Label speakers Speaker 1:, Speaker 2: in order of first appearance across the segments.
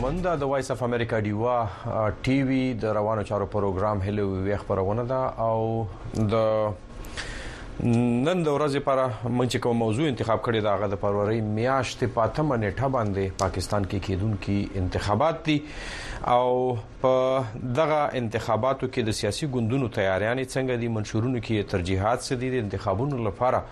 Speaker 1: علاوه د وایس اف امریکا دیوا ټي وي د روانو چارو پروګرام هلو وی خبرونه ده او د نن د ورځې لپاره موږ چې کوم موضوع انتخاب کړی دا غو د فروری میاشتې په 8 نیټه باندې پاکستان کې کېدونکي انتخابات دي او په دغه انتخاباتو کې د سیاسي ګوندونو تیاریانې څنګه دي منشورونو کې ترجیحات څه دي د انتخابونو لپاره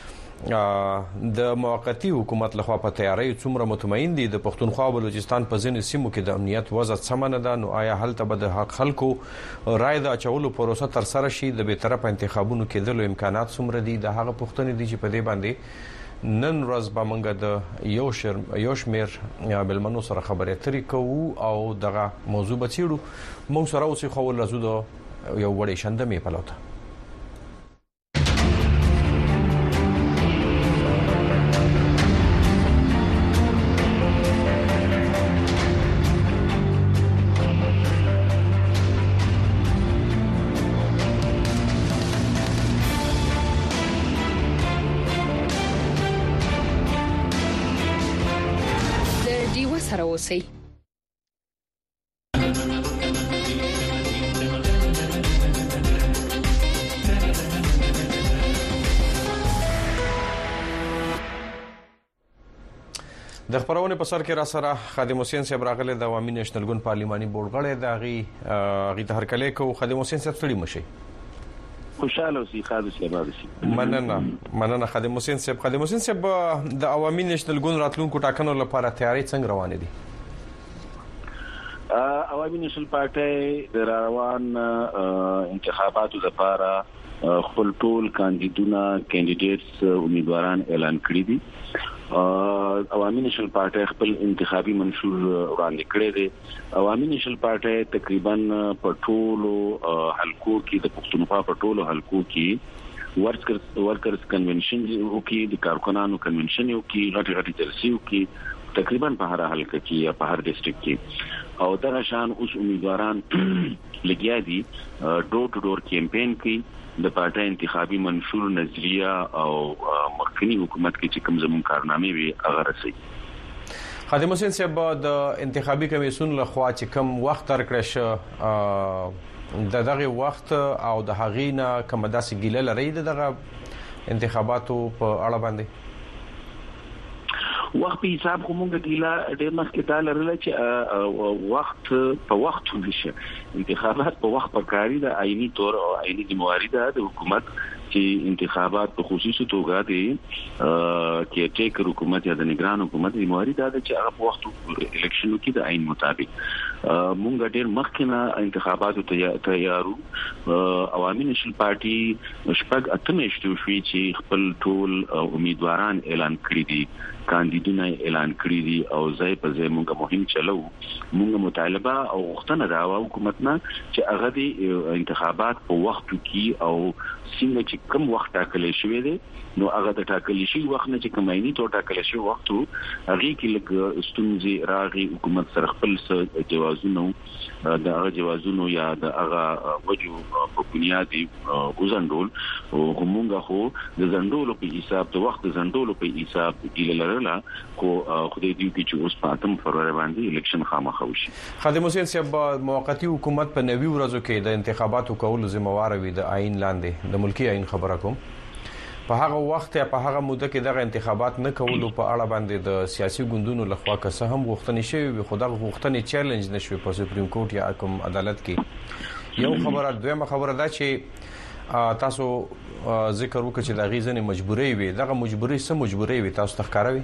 Speaker 1: د موقتی حکومت لخوا په تیاری څومره مطمئن دي د پښتونخوا او بلوچستان په ځینې سیمو کې د امنیت وضع سمنه ده نو آیا هلته به د حق خلکو رائے د اچولو پروسه تر سره شي د به طرفه انتخابونو کې د امکانات څومره دي د هغه پښتنې دي چې په دې باندې نن ورځ به موږ د یو شمیر بلمنو سره خبرې اترې کوو او دغه موضوع به څیړو موږ سره اوسې خو لزو د یو وړې شندمې په لوته
Speaker 2: سره اوسئ.
Speaker 1: د خبرونه په سر کې را سره خادم حسین صاحب راغله د عوامي نېشنل ګوند پارلماني بورډ غړی د غي هرکلی کو خادم حسین صاحب ستړي مشي
Speaker 3: خوشاله اوسئ خادم صاحب
Speaker 1: مننه خادم حسین صاحب د عوامي نېشنل ګوند راتلونکو ټاکنو لپاره تیاری څنګه روانه دي
Speaker 3: عوامي نېشنل پارټي د روان انتخاباتو لپاره خپل ټول کاندیدټس امیدواران اعلان کړی دي عوامي نېشنل پارټي خپل انتخابي منشور وړاندې کړی دی عوامي نېشنل پارټي تقریبا په ټولو حلقو کې د پښتونخوا په ټولو حلقو کې ورکرز کنونشن او کې د کارکونانو کنونشن او کې غټي جلسې او کې تقریبا په هر حلقه کې یا په هر ډیسټریکټ کې او دا شان اوس امیدواران لګیا دي ډور ټو ډور کیمپین کوي د پارټي انتخابي منشور نظریه او مخکنی حکومت کې چې کوم زمون کارنامې وي هغه رسي
Speaker 1: خادم حسین صاحب د انتخابي کمیسیون له خوا چې کوم وخت درکړی شو دغه وخت او د هغې نه کوم داسې ګیله لري دغه انتخاباتو په اړه باندې
Speaker 3: وخت په حساب کومه ګیلا ډېر مخکې دا لرله چې وخت په وخت ولشي انتخابات په وخت پر کاری د آئینی تور او آئینی ذمہواری ده د حکومت چې انتخابات په خصوصي توګه دي کې ټیک حکومت یا د نگران حکومت ذمہواری ده چې هغه په وخت الیکشنو کې د آئین مطابق مونږ ډېر مخکې نه انتخاباتو تیارو عوامي نېشنل پارټي شپږ اتمه شوي چې خپل ټول امیدواران اعلان کړی دي کاندیدونه اعلان کړی دي او ځای په ځای مونږه مهم چلو مونږه مطالبه او غوښتنه دا و حکومت نه چې هغه د انتخابات په وخت کې او څنګه چې کوم وخت ټاکل شوی دی نو هغه د ټاکل شي وخت نه چې کومایني تو ټاکل شي وخت هغه کې لګ ستونزې راغي حکومت سره خپل جوازونه د هغه جوازونو یا د هغه وجو په بنیادي وزندول او همغه خو د زندولو په حساب د وخت زندولو په حساب کې لرله کو خدای دې چې اوس په 8 فروری باندې الیکشن خامخا وشي
Speaker 1: خادم حسین صاحب موقتی حکومت په نوي ورځو کې د انتخاباتو کولو ذمہوار وي د آئین لاندې د ملکی آئین خبره کوم په هغه وخت یا په هغه موده کې دغه انتخابات نه کولو په اړه باندې د سیاسي ګوندونو لخوا که څه هم غوښتنې شوی خو دغه غوښتنې چیلنج نشوي په سپریم کورټ یا کوم عدالت کې یو خبره دویمه خبره ده چې تاسو ذکر وکړئ چې د غیزنې مجبوري وي دغه مجبوري وي تاسو تخکاروي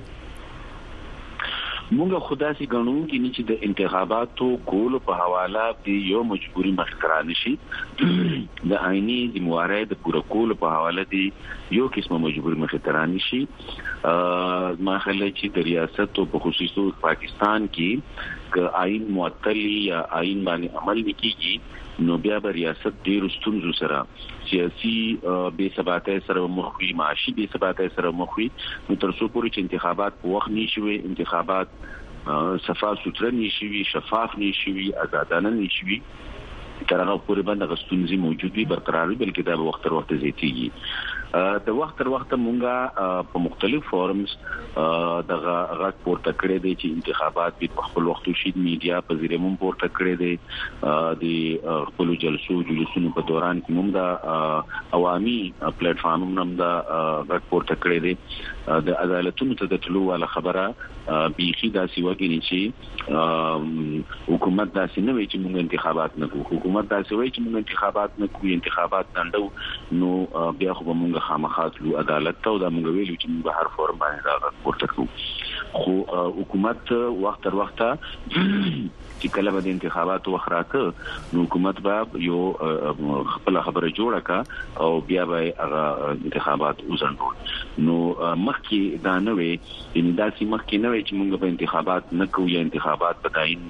Speaker 3: مونږ خداسي غنو کې چې د انتخاباتو کول په حواله دی یو مجبوري مخکرانه شي د آئینی ذمہواری د پوره کول په حواله دی یو قسمه مجبوري مخکرانه شي ما خلک چې د ریاست او په خصوصو پاکستان کې ک آئین معطل یا آئین باندې عمل نکېږي نو بیا به ریاست ډیر ستونزو سره سیاسي بې ثباتۍ سره مخ وي معاشي بې ثباتۍ سره مخ وي نو تر څو پورې چې انتخابات په وخت نشي انتخابات صفا سوتره نشي شفاف نشي آزادانه نشي تر هغه پورې باندې غستونزي موجود وي برقرار وي بلکې دا به وخت تر وخت زیاتېږي د وخت تر وخت مونږه په مختلف فورمز د غږ پورته کړی دی چې انتخابات په خپل وخت شي میډیا په ذریعہ مونږ پورته کړی دی د خپل جلسونو په دوران کې مونږ د عوامي پلیټ فارم نوم د غږ پورته کړی دی د عدالتونو ته د تلو ولا خبره بيخي داسې وګڼي چې حکومت داسې نه وي چې موږ انتخابات نه کوو حکومت داسې وایي چې موږ انتخابات نه کوو انتخابات نندو نو بیا خو موږ خامخات لو عدالت ته دا موږ ویلو چې موږ هر فورم باندې دا ورته کوو خو حکومت وخت تر وخت چې کله به انتخابات وخراته نو حکومت به یو خپل خبره جوړه کا او بیا به هغه انتخابات وزنډول نو مخکې دا نه وي ان داسې مخکې نه وي چې موږ په انتخابات نه کوو یا انتخابات بداین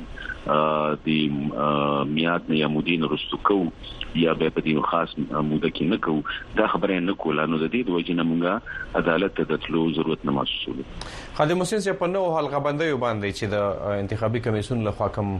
Speaker 3: د میاد نه یا مودین رستو کو یا به په دې خاص موده کې نه کو دا خبره نه کوله نو د دې د وجې نه موږ عدالت ته د تلو ضرورت نه محسوسوي
Speaker 1: خادم حسین صاحب په نو حلقه بندیو باندې چې د انتخابي کمیسیون له خوا کوم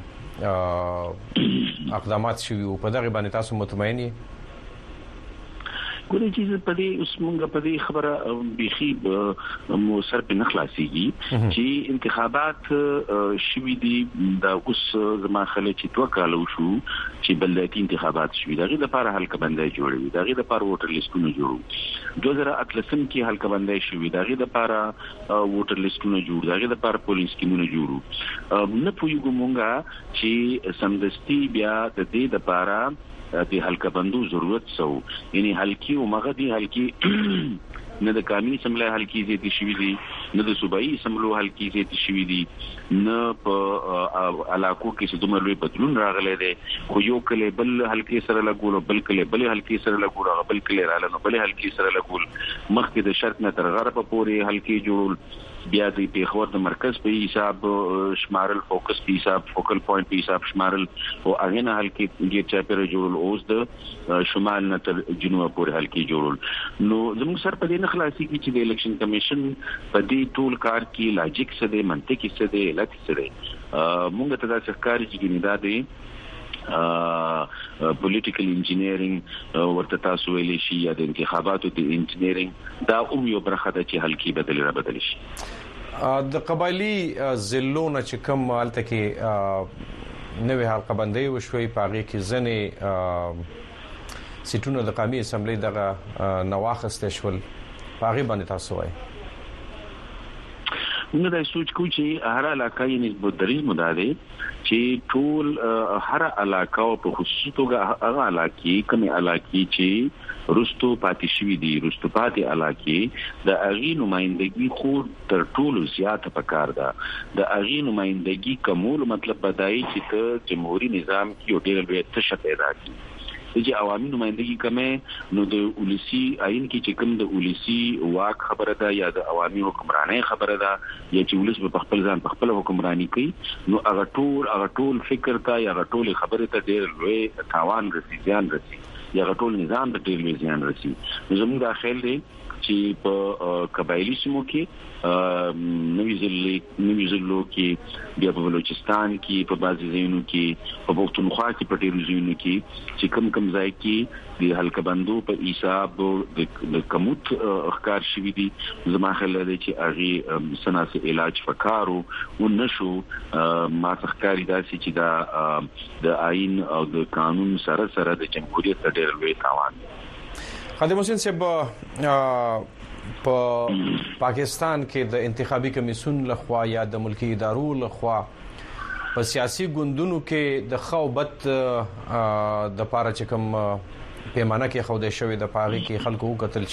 Speaker 1: اقدامات شوي او په دغه باندې تاسو مطمئن یې
Speaker 3: ګورې چې په دې اوس مونږ په دې خبره بيخي مو سر په نخلاصيږي چې انتخابات شوي دي دا اوس زما خلک چې توکل وشو چې بلدي انتخابات شوي دغه لپاره حلقه بندي جوړوي دغه لپاره ووټر لیستونه جوړو 2013 کې حلقه بندي شوي دغه لپاره ووټر لیستونه جوړ دغه لپاره پولیس سکیمونه جوړو نه پویګو مونږه چې سمدستي بیا د دې لپاره د حلقه بندو ضرورت سو یعنی حلقي او مغدي حلقي نه د قانوني سملای حلقي زیاتې شوې دي نه د صوبایي سملو حلقي زیاتې شوې دي نه په علاقو کې څه دومره لوی بدلون راغلی دی خو یو کله بل حلقي سره لګول بل کله بل حلقي سره لګول بل کله رااله نو بل حلقي سره لګول مخکې د شرق نه تر غرب پورې حلقي جوړول بیا د پیښور د مرکز په حساب شمارل فوکس په حساب فوکل پوینټ په حساب شمارل او هغه نه حلقي کې چاپیره جوړول اوس د شمال نه تر جنوب پورې حلقي جوړول نو زموږ سر په دې نه خلاصي کې چې د الیکشن کمیشن په دې ټول کار کې لاجیک څه دی منطقي څه دی علت څه دی موږ ته دا څرګنداري چې ګندا دی پولیټیکل انجینیرینګ ورته تاسو ویلي شي یا د انتخاباتو د انجینیرینګ دا یو برخه ده چې حلقي بدل شي
Speaker 1: د قبایلی ضلعونو چې کوم حالت کې نوې حلقه بندي وشوي پاغي کې ځنې سیټونو د قومي اسمبلی دغه نواخسته شول پاغي باندې تاسو وایي
Speaker 3: موږ دا سوچ کوو چې هر علاقه یې نسبت درې مداري چې ټول هر علاقه او په خصوص توګه هغه علاقې کومه علاقې چې رستو پاتې شوی دي رستو پاتې علاقې د اغي نمائندګي خو تر ټولو زیاته پکار ده د اغي نمائندګي کومول مطلب بدایي چې ته جمهوریت نظام کې یو ډېر لوی تشه پیدا کړي چې عوامي نمائندګي کمه نو د ولسی عین کې چې کوم د ولسی واک خبره ده یا د عوامي حکمرانۍ خبره ده یا چې ولس په خپل ځان په خپل حکمرانی کوي نو هغه ټول فکر ته یا هغه ټول خبره ته ډېر لوی تاوان رسي ځان رسي یا هغه ټول نظام ته ډېر لوی ځان رسي زموږ داخل دی چې په قبایلی سیمو کې نوې ضلعو کې بیا په بلوچستان کې په بعضي ځایونو کې په پښتونخوا کې په ډېرو ځایونو کې چې کم ځای کې د حلقه بندو په حساب د کموت اخکار شوي دي زما خیال دی چې هغه سناسي علاج فکارو او نشو ما تخکاری داسي چې دا د آئین او د قانون سره د جمهوریت ډېر لوی تاوان
Speaker 1: خادم حسین صاحب په پاکستان کې د انتخابي کمیسیون لخوا یا د ملکی ادارو لخوا په سیاسي ګوندونو کې د خوبت د پاره چې کوم پیمانه کې خوده شوی د پاغي کې خلکو قتل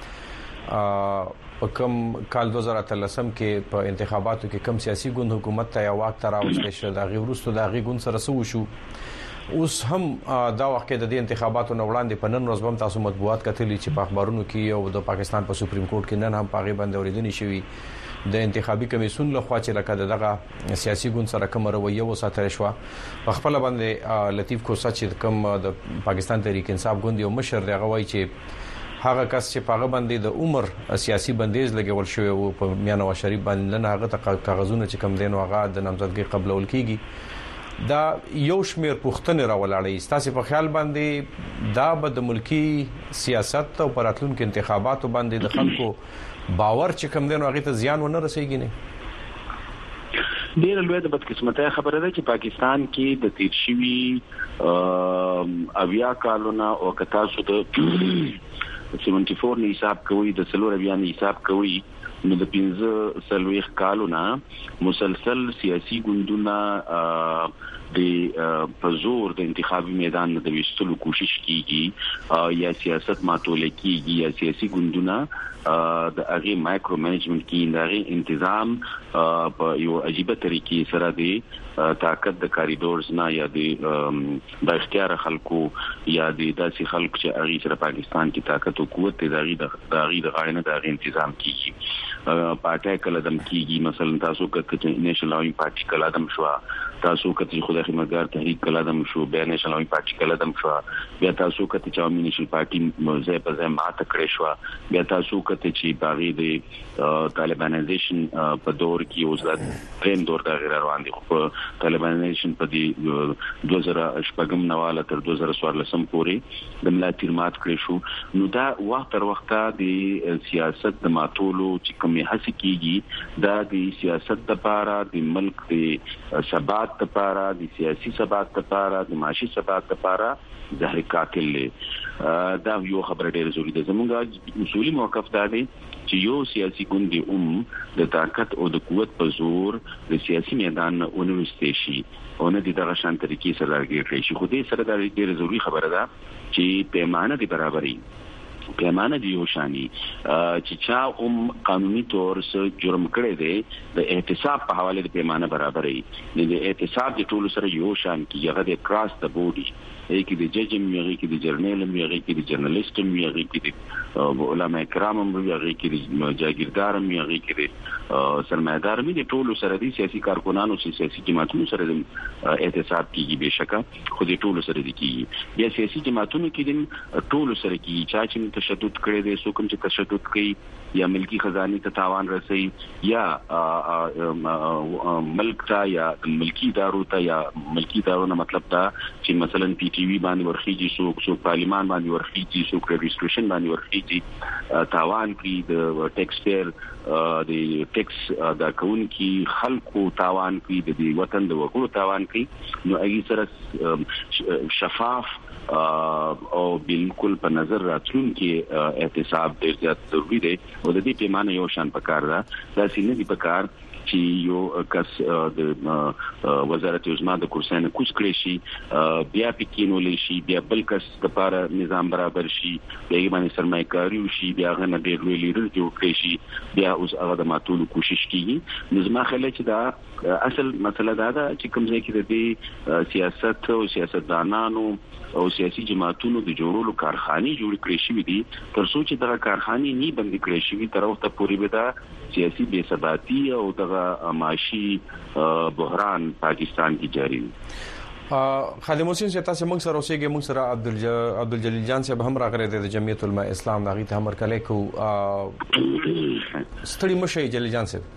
Speaker 1: چې په کوم کال 2013 کې په انتخاباتو کې کوم سیاسي ګوند حکومت ته واک تراوستل شو د غیرستو د غي ګوند سره سو شو اوس هم دا وخت د دې انتخاباتو نه وړاندې په نن ورځ هم تاسو مطبوعات کتلی چې په اخبارونو کې او د پاکستان په سپریم کورټ کې نن هم پاغي باندې اوریدنې شوې د انتخابي کمیسیون لخوا چې لکه دغه سیاسي ګوند سره کوم رویه وساتل شو په خپل باندې لطیف کوسا چې کوم د پاکستان تحریک انصاف ګوند یو مشر دی غوي چې هغه کس چې پاغه باندې د عمر سیاسي بندیز لګول شوی او په میانو شریف باندې نه هغه کاغذونه چې کم دین او هغه د نامزدګۍ قبلول کیږي دا یو شمیر پوښتنې راولاړې ستاسو په خیال باندې دا به د ملکی سیاست او پراتلونکو انتخاباتو باندې د خلکو باور چې کوم دین هغه ته زیان ونه رسیږي نه
Speaker 3: ډیر لوی د بدقسمتۍ خبره ده چې پاکستان کې د تیر شوی اویا کالونه او کتا سود 74 نه حساب کوي د سلور بیا نه حساب کوي نو د 15 سلويخ کالونه مسلسل سیاسي ګوندونه د پزور د انتخابي میدان د وشتلو کوشش کیږي یا سیاست ماتول کیږي یا سیاسي ګوندونه د هغه مایکرو منیجمنت کې د هغه تنظیم په یو عجیب طریقې سره دی طاقت د کاریډورز نه یا د اختیار خلکو یا د داسې خلکو چې هغه سره پاکستان کې طاقت او قوت د هغه د غاړه د هغه تنظیم کیږي پارټي کله دم کیږي مثلا تاسو کته نېشنل لاوینګ پارټي کله دم شو تاسو کته خدای خدمتګار تحریک کله دم شو بیا نېشنل لاوینګ پارټي کله دم شو بیا تاسو کته چا مینیشل پارټي موزه په ځای ماته کړې شو بیا تاسو کته چې باغی د طالبانایزیشن په دور کې اوس د ټرین دور د غیر روان دي خو طالبانایزیشن په دې 2000 نواله تر 2014 پورې د ملاتیر مات کړی شو نو دا وخت تر وخته د سیاست د ماتولو چې کومه هڅه کیږي دا د سیاست لپاره د ملک د ثبات لپاره د سیاسي ثبات لپاره د معاشي ثبات لپاره زهر قاتل له دا یو خبره ډیره ضروري ده زموږ اصولي موقف دا دی چې یو سیاسي ګوند د طاقت او د قوت په زور د سیاسي میدان اونوستې شي او نه د دغه شان طریقې سره راګیر شي خو دې سره دا ډیره ضروري خبره ده چې پیمانه دی برابرۍ پیمانه دی یو شانی چې چا قانوني تور سره جرم کړی دی د احتساب په حواله د پیمانه برابرۍ د احتساب د ټولو سره یو شان کې هغه د کراس د بودی کې د جج میږي کې د جرنیل میږي کې د جرنالیست میږي کې د علماء کرام میږي کې د جاگیردار میږي کې د سرمایدار میږي ټولو سره د سیاسي کارکونانو سیاسي جماعتونو سره د احتساب کیږي بشکه خو د ټولو سره د کیږي بیا سیاسي جماعتونو کې د ټولو سره کیږي چې تشدد کړي دي څوک چې تشدد کوي یا ملکی خزانه ته تاوان رسي یا ملک ته یا ملکی ادارو ته یا ملکی ادارو نه مطلب دا چې مثلا پی ټي وی باندې ورخیږي څوک پارلیمان باندې ورخیږي څوک رجسټریشن باندې ورخیږي تاوان کوي د ټیکس پیر د ټیکس دا کونکي خلکو تاوان کوي د وطن د وګړو تاوان کوي نو هغه سره شفاف او بالکل په نظر راتلون کې احتساب ډیر زیات ضروری دی او د دې پیمانه یو شان پکار ده دا سینې دی پکار چې یو کس د وزارت عظما د کورسانه کوڅ کړی شي بیا پکینولې شي بیا بل کس د لپاره نظام برابر شي بیا باندې سرمایه‌کاري وشي بیا غنه ډیر لوی لیډر جوړ کړی شي بیا اوس هغه د ماتولو کوشش کیږي نظام خلک چې دا اصل مسله دا ده چې کوم ځای کې د دې سیاست او سیاستدانانو او سیاسي جماعتونو د جوړولو کارخانه جوړ کړې شوې دي تر څو چې دغه کارخانه نه بند کړې شوې تر وخت پورې به دا سیاسي بے ثباتی او دغه معاشي بحران پاکستان کې جاری دی
Speaker 1: خادم حسین چې تاسو موږ سره اوسېږئ موږ سره عبدالجلیل جان صاحب هم راغره د جمعیت العلماء اسلام دغه ته امر کړی کو ستړي مشه جلیل جان صاحب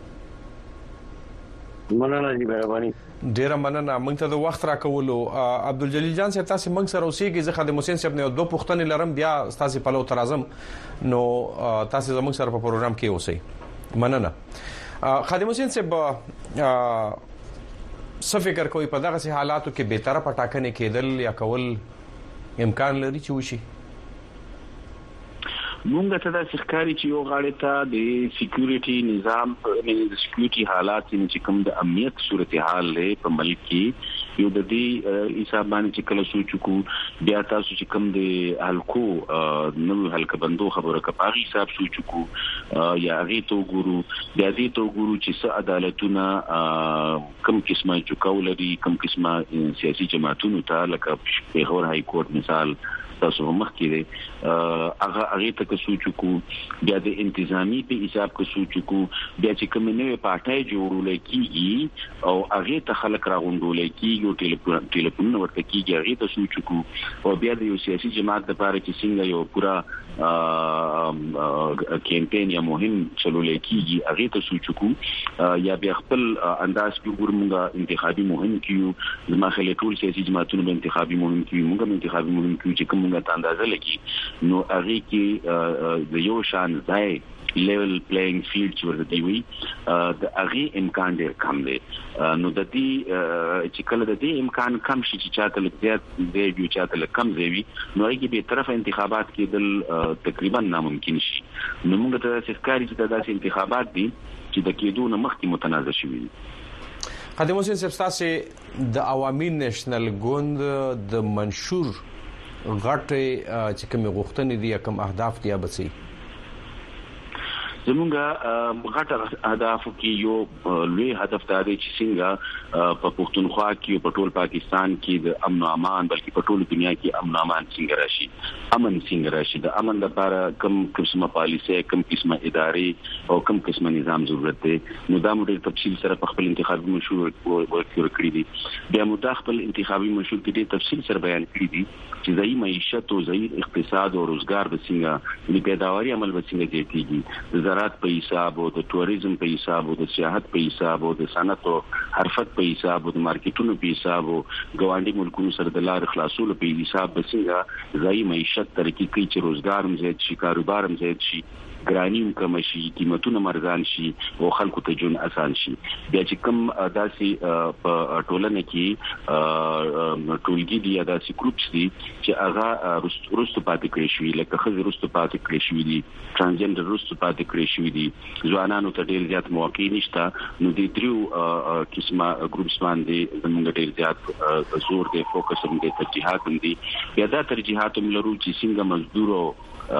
Speaker 4: مننه دی مهرباني
Speaker 1: ډیر مننه موږ ته د وخت راکولو عبدالجلیل جان صاحب تاسو موږ سره اوسېږئ زه خادم حسین صاحب نه دوه پوښتنې لرم بیا تاسو په لو ترازم نو تاسو زموږ سره په پروګرام کې اوسئ مننه خادم حسین صاحب څه فکر کوي په دغه حالاتو کې به طرفه ټاکنې کېدل یا کول امکان لري چې وشي
Speaker 3: مونږ ته دا ښکاری چې یو غاړه ته د سکیورټي نظام د سکیورټي حالات چې کوم د امنیت صورتحال له په ملک کې یو د دې حساب باندې چې کله سوچو بیا تاسو چې کوم د حلقو نو حلقه بندو خبره کپاغي حساب سوچو یا هغه تو ګورو بیا دې تو ګورو چې څه عدالتونه کوم قسمه چوکاو لري کوم قسمه سیاسي جماعتونو ته لکه پیښور های کورټ مثال تاسو مخ کې هغه ته سوچ کو بیا د انتظامی په حساب کې سوچ کو بیا چې کوم نوې پارټای جوړول کیږي او هغه ته خلک راغونډول کیږي او ټلیفون ورته کیږي هغه ته سوچ کو او بیا د یو سیاسي جماعت لپاره چې څنګه یو پورا کمپاین یا مهم چلول کیږي هغه ته سوچ کو یا بیا خپل انداز کې ګورمږه انتخابي مهم کیو د مخالفت ټول سیاسي جماعتونو به انتخابي مهم کیو موږ انتخابي مهم کیو چې کومه ته اندازه لګي نو هغه کې د یو شان ځای لیول پلیینګ فیلډ چې ورته وي د هغه امکان ډیر کم دی نو د دې چې کله د دې امکان کم شي چې چاته لږ دی یو چاته کم دی نو هغه به طرف انتخابات کې تقریبا ناممکن شي نو موږ ته څرګندي چې داسې انتخابات دي چې د کېدو نه مخکې متنازع شوي
Speaker 1: خادم حسین صاحب تاسو د عوامي نېشنل ګوند د منشور غټ چې کوم غوښتنې دي کوم اهداف دي بسي
Speaker 3: زمونږه غټ اهداف کې یو لوی هدف دا دی چې څنګه په پښتونخوا کې په ټول پاکستان کې د امن او امان بلکې په ټول دنیا کې امن او امان څنګه راشي امن څنګه راشي د امن لپاره کوم قسمه پالیسي کوم قسمه ادارې او کوم قسمه نظام ضرورت دی نو دا موږ په تفصیل سره په خپل انتخابي منشور ورکړی کړی دي بیا موږ خپل انتخابي منشور کې د تفصیل سره بیان کړی دي چې ځای معیشت او ځای اقتصاد او روزګار به څنګه د پیداواري عمل به څنګه کېږي زراعت په حساب او د ټوریزم په حساب او د سیاحت په حساب او د صنعت او حرفت په حساب او د مارکیټونو په حساب او ګاونډي ملکونو سره د لار خلاصولو په حساب به څنګه ځای معیشت ترقی کوي چې روزګار هم زیات شي کاروبار هم زیات شي ګرانیم کم شي قیمتونه مرزان شي او خلکو ته جون آسان شي بیا چې کوم داسې په ټولنه کې ټولګي دي داسې ګروپس دي چې هغه رستو پاتې کړی شوی لکه خزر رستو پاتې کړی شوی دي ترانسجنډر رستو پاتې کړی شوی دي ځوانانو ته ډیر زیات مواقع نشته نو د دریو قسمه ګروپس باندې زموږ ډیر زیات زور دی فوکس هم دی ترجیحات هم دي بیا دا ترجیحات هم لرو چې څنګه مزدور او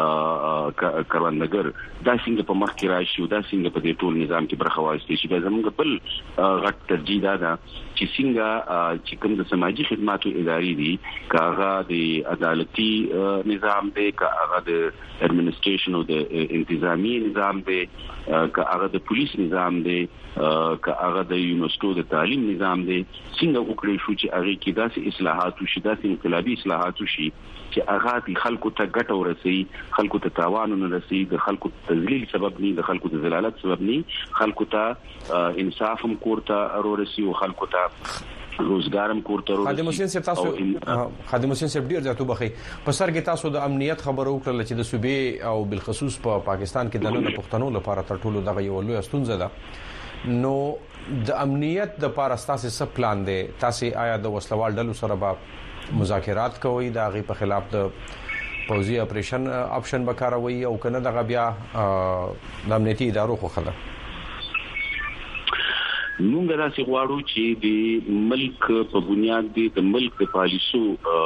Speaker 3: کروندګر دا څنګه په مخ کې راشي او دا څنګه په دې ټول نظام کې برخه واخلي شي دا زموږ بل غټ ترجیح ده چې څنګه چې کوم د سماجی خدماتو ادارې دي کاغه د عدالتي نظام دی کاغه د اډمنسټریشن او د انتظامی نظام دی کاغه د پولیس نظام دی کاغه د یونیورسيټو د تعلیم نظام دی څنګه وکړي شو چې هغه کې داسې اصلاحات وشي داسې انقلابي اصلاحات وشي چې هغه د خلکو ته ګټه ورسي خلکو ته تاوان نه رسي د خلکو تذلیل سبب نه د خلکو د ذلالت سبب نه خلکو ته انصاف هم کوړه ورسي او خلکو ته روزګارم کوړه ورسي
Speaker 1: خادم حسین صاحب تاسو خادم حسین صاحب ډیر ځاتو بخي په سر کې تاسو د امنیت خبرو کړل چې د صوبې او بالخصوص په پاکستان کې د نن پښتنو لپاره تر ټولو دغه یو لوی ستونزه ده نو د امنیت د لپاره تاسو څه پلان دی تاسو آیا د وسلوال ډلو سره به مذاکرات کوي دا غي په خلاف د پوزي اپشن بکاروي او کنه دغه بیا د امنیتي ادارو خو خله
Speaker 3: موږ راځي غواړو چې د ملک په بنیاد د ملک پالیسو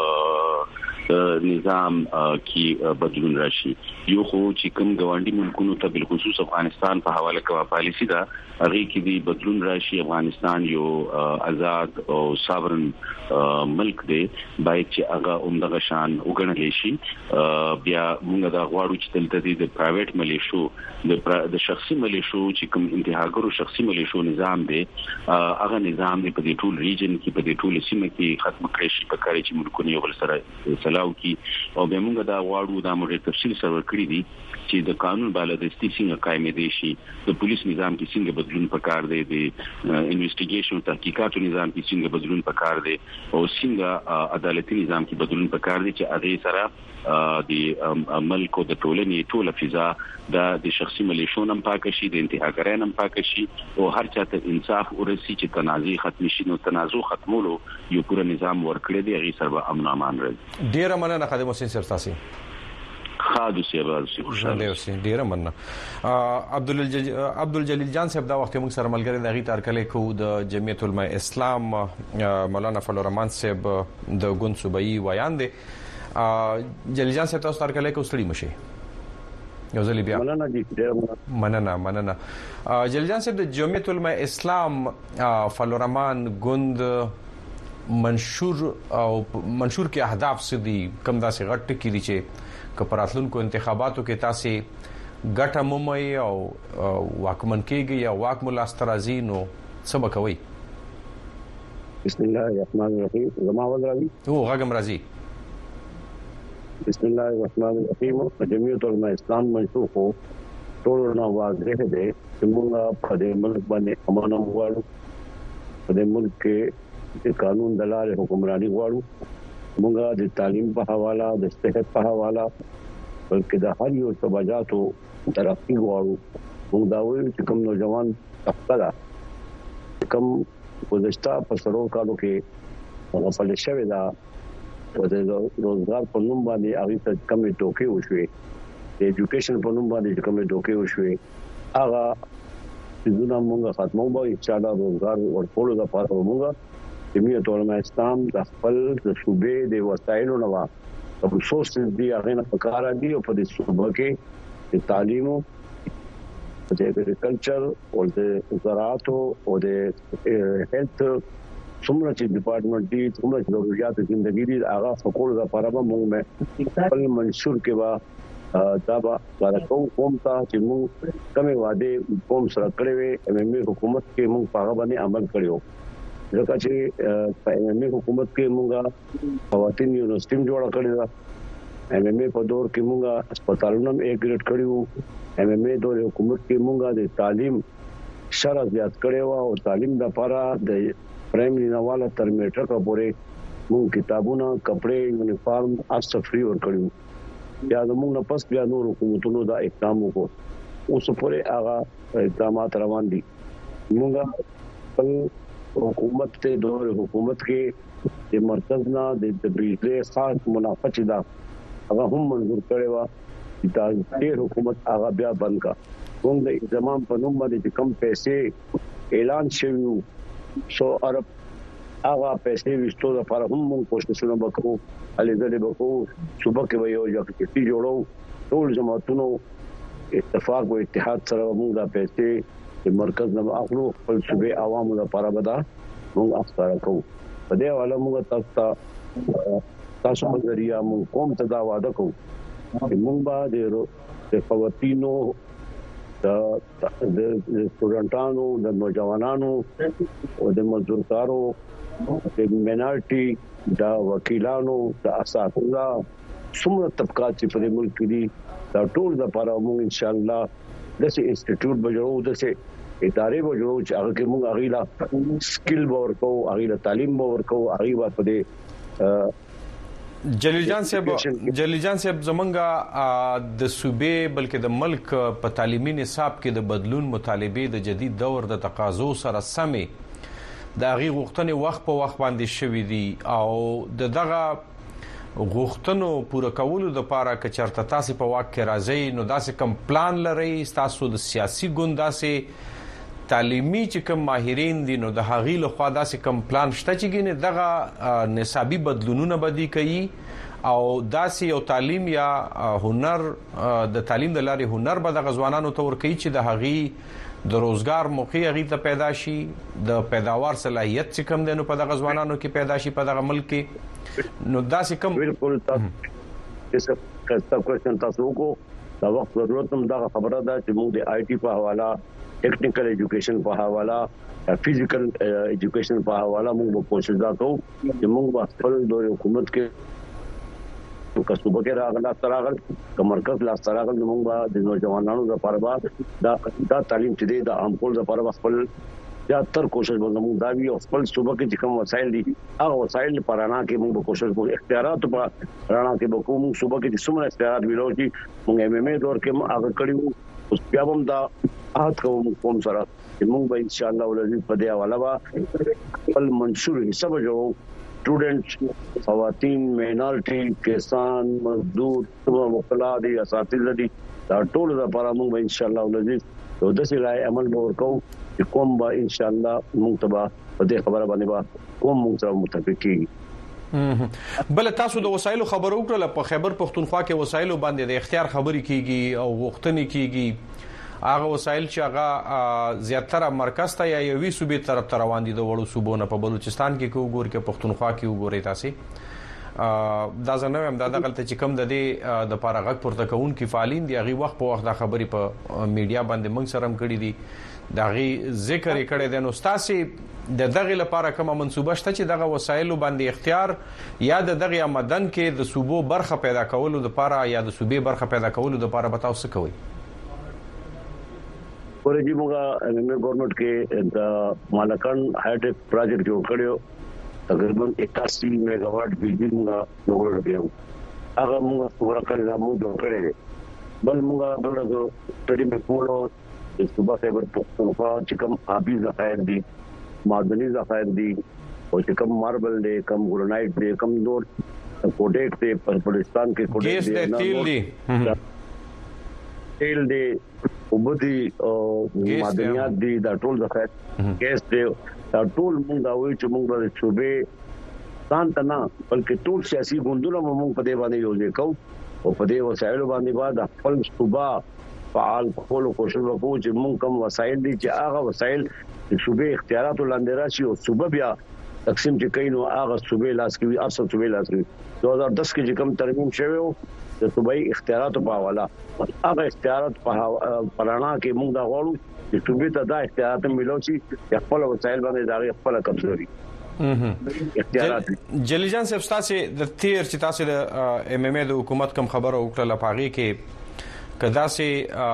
Speaker 3: نظام کې بدلون راشي یو خو چې کوم ګاونډي ملکونو ته بل خصوص افغانستان په حواله کوي پالیسی دا هغه کې د بدلون راشي افغانستان یو آزاد او ساورن ملک دی باید چې هغه عمدغه شان وګڼل شي بیا موږ دا غواړو چې دلته د پرایویټ ملیشو د شخصي ملیشو چې کوم انتهاګرو شخصي ملیشو نظام دی هغه نظام دی په دې ټول ریجن کې په دې ټول سیمه کې ختم کړی شي په کار چې ملکونه یو بل سره سلاو کې او به موږ دا غواړو دا موږ تفصیل سره کړی دي چې د قانون بالادستی څنګه قائم دي شي د پولیس نظام کې څنګه بدلون پکار دی د انویسټیګیشن تحقیقاتو نظام کې څنګه بدلون پکار دی او څنګه عدالتي نظام کې بدلون پکار دی چې هغه سره د ملک او د ټولنې ټوله فضا د شخصي ملیشو نن پاک شي د انتهاګرانو نن پاک شي او هر چاته انصاف ورسي چې تنازع ختم شي نو تنازع ختمولو یو پوره نظام ورکړي دی هغه سره امن امان راځي
Speaker 1: ډیر مننه خادم حسین صاحب تاسو
Speaker 3: خادو سیبال
Speaker 1: خوشاله اوسئ ډیر مننه عبدالجلیل جان صاحب دا وخت موږ سره ملګری د غي تارکلې کو د جمعیت العلماء اسلام مولانا فضل الرحمن صاحب د ګوند صوبایي ویان دي جلیل جان صاحب تاسو تارکلې کو ستړي مشي یو ځلې بیا مننه جلیل جان صاحب د جمعیت العلماء اسلام فضل الرحمن ګوند منشور کې اهداف سدي کم داسې غټ کې دي چې کپراتلونکو انتخاباتو کې تاسو ګټه مومي او واکمن کېږي یا واک ملاسترازي نو سبا کوي.
Speaker 4: بسم الله الرحمن الرحیم. زما وزراوي
Speaker 1: غږم راځي.
Speaker 4: بسم الله الرحمن الرحیم. جمعیت علماء اسلام منشور کو ټول نه واضح ده چې موږ په دې ملک باندې امن غواړو، په دې ملک کې د قانون د لارې حکمرانی غواړو، موږ د تعلیم په حواله، د صحت په حواله، بلکې د هر یو سبجاتو ترقی غواړو. موږ دا وایو چې کوم نوجوان خپل کوم ګذشتہ په سرو کالو کې غفل شوی دا او د روزګار په نوم باندې هغه ته کمې ټوکې وشوي، د ایجوکیشن په نوم باندې کمې ټوکې وشوي، هغه څنګه موږ ختمو به ان شاء الله روزګار ورکول د پاره موږ جمعیت علماء اسلام د خپل د صوبې د وسایلو نوا په سوس دي هغه نه پکاره دي او په دې صوبې کې د تعلیم او د اګریکلچر او د زراعت او د هیلث څومره چې ډپارټمنټ دي، څومره چې ضرورت زندگی دي هغه فکر د پاره به موږ خپل منشور کې وا دا به کوم ته چې موږ کومه وعده کوم سره کړې وي اممي حکومت کې موږ هغه باندې عمل کړو. ځکه چې په اممي حکومت کې موږ خواتین یونیورسيټي جوړ کړی دا، اممي په دور کې موږ هسپتالونو یې ګریډ کړیو، اممي دور حکومت کې موږ د تعلیم شرط زیات کړو او تعلیم د لپاره د پرایمري نواله تر میټرک پورې موږ کتابونه، کپڑے، یونیفارم اس فری ور کړیو. بیا موږ نه پس بیا نور حکومتونو دا اقدام وکړو، اوس پورې هغه اقدامات روان دي. موږ په حکومت ته دور حکومت کې د مرکز نه د بجلی خاص منافع چې دا هغه هم منظور کړي وا چې د حکومت هغه بیا بند کا. موږ د زمام په نوم باندې کم پیسې اعلان شوی 100 ارب هغه پیسې وشتو د لپاره هم موږ کوششونه وکړو، علي زده وکړو، صوبه کې به یو ځای کې جوړو، ټول جماعتونو اتفاق او اتحاد سره موږ د پیسې د مرکز نه اخلو، خپل صوبې عوامو لپاره بدا موږ افطار کوو. په دې حواله موږ تاسو په ذریعہ موږ قوم ته دا وعده کوو چې موږ به د خواتینو، د سټوډنټانو، د نوجوانانو او د مزدورکارو، د مینارټي، د وکیلانو، د اساتذه څومره طبقات چې په ملک کې دي دا ټول د لپاره موږ ان شاء الله دغه انسټیټیوټ بجوړو، دغه ادارې بجوړو چې هغه کې موږ اغیلا سکل ورکو، اغیلا تعلیم ورکو، اغیلا په دې
Speaker 1: جلیل جان صاحب زمونږه د صوبې بلکې د ملک په تعلیمي نصاب کې د بدلون مطالبه د جدید دور د تقاضو سره سمې د هغې غوښتنې وخت په وخت باندې شوې دي او دغه غوښتنو پوره کولو لپاره که چېرته تاسو په واک کې راځئ نو داسې کوم پلان لرئ، تاسو د سیاسي ګوند داسې تعلیمي چې کوم ماهرین دي نو د هغې لخوا داسې کوم پلان شته چې ګینه دغه نصابي بدلونونه بدی کوي او داسې یو تعلیم یا هنر د تعلیم د لارې هنر به د ځوانانو ته ورکوي چې د هغې د روزګار موقع هغې ته پیدا شي، د پیداوار صلاحیت چې کوم دی نو په دغه ځوانانو کې پیدا شي په دغه ملک کې. نو داسې کوم
Speaker 4: بالکل تاسو کو دا وخت ضرورت هم دا خبره ده چې موږ د آی ټي په حواله، ټیکنیکل ایجوکیشن په حواله، فزیکل ایجوکیشن په حواله موږ کوشش وکړو چې موږ خپل د حکومت کې کسبه کې راغل مرکز لا راغل موږ د نوجوانانو لپاره دا تعلیم چې دی د عام کول لپاره خپل یا تر کوشش وکړو دا وی خپل صوبه کې کوم وسایل دي هغه وسایل په رانا کې موږ کوشش کوو، اختیارات په رانا کې به کوم صوبه کې څومره اختیارات ویلو چې موږ MMA دور کې هغه کړیو، اوس بیا هم دا آت کوم سره چې موږ به ان شاء الله ولې په دې حواله خپل منشور حساب جوړو. स्टूडेंट्स, خواتین, مینارټي, کسان, مزدور, وکلا دي, اساتذه دي، دا ټول لپاره موږ ان شاء الله ولې یو د سلای عمل وکړو چې کوم به ان شاء الله موږ تبا په دې خبره باندې کوم موږ سره متفق کیږي.
Speaker 1: بل تاسو د وسایلو خبرو کړل په خیبر پختونخوا کې وسایلو باندې د اختیار خبري کیږي او غوښتنې کیږي هغه وسایل چې هغه زیاتره مرکز ته یا یوې صوبې طرف ته روان دي د وړو صوبو نه. په بلوچستان کې وګورئ کې پښتونخوا کې وګورئ تاسو دا ځنه هم دا غلطه چې کم د دې د پاره غږ پورته کون کې فعالین دي هغه وخت په وخت د خبرې په میډیا باندې موږ سره هم کړی دي دا غي ذکر کړي د نو تاسو د دغه لپاره کومه منسوبه شته چې دغه وسایل باندې اختیار یا د دغه مدن کې د صوبو برخه پیدا کولو د لپاره یا د صوبې برخه پیدا کولو د لپاره بتاو څه کوي؟
Speaker 4: ورجی موږ امم ګورنمنت کې د مالکان هایټیک پروجیکټ جوړ کړو تقریبا 81 میگاواټ بجلی موږ جوړ کړو. هغه موږ پورا کړی دا موږ جوړ کړی بل موږ دغه سټډي په کولو د صوبا خیبر پختونخوا چې کوم آبي ذخایر دي معدني ذخایر دي او چې کوم ماربل دي کوم ګرانایټ دي کوم نور کوډیټ دي په بلوچستان کې کوډیټ دي تیل دي وبدي او معدنيات دي دا ټول ذخایر ګیس دي دا ټول موږ دا وایو چې موږ د صوبې ځان ته نه بلکې ټول سیاسي ګوندونه موږ په دې باندې یوځای کوو او په دې وسایلو باندې بعد خپل صوبا فعال کولو کوشش وکړو چې موږ کوم وسایل دي چې هغه وسایل چې صوبې اختیارات لاندې راشي او صوبه بیا تقسیم چې کین او هغه صوبې لاس کې وي اصل صوبې لاس کې 2010 کې چې کوم ترمیم شوی و د صوبې اختیارات په حواله هغه اختیارات په پرانا کې موږ دا غواړو چې صوبې ته دا اختیارات ملو چې خپل وسایل باندې دا خپل قبضوري
Speaker 1: جلی جان صاحب تاسو د تیر چې تاسو د ام ام د حکومت کوم خبره وکړه لپاره کې کدا سي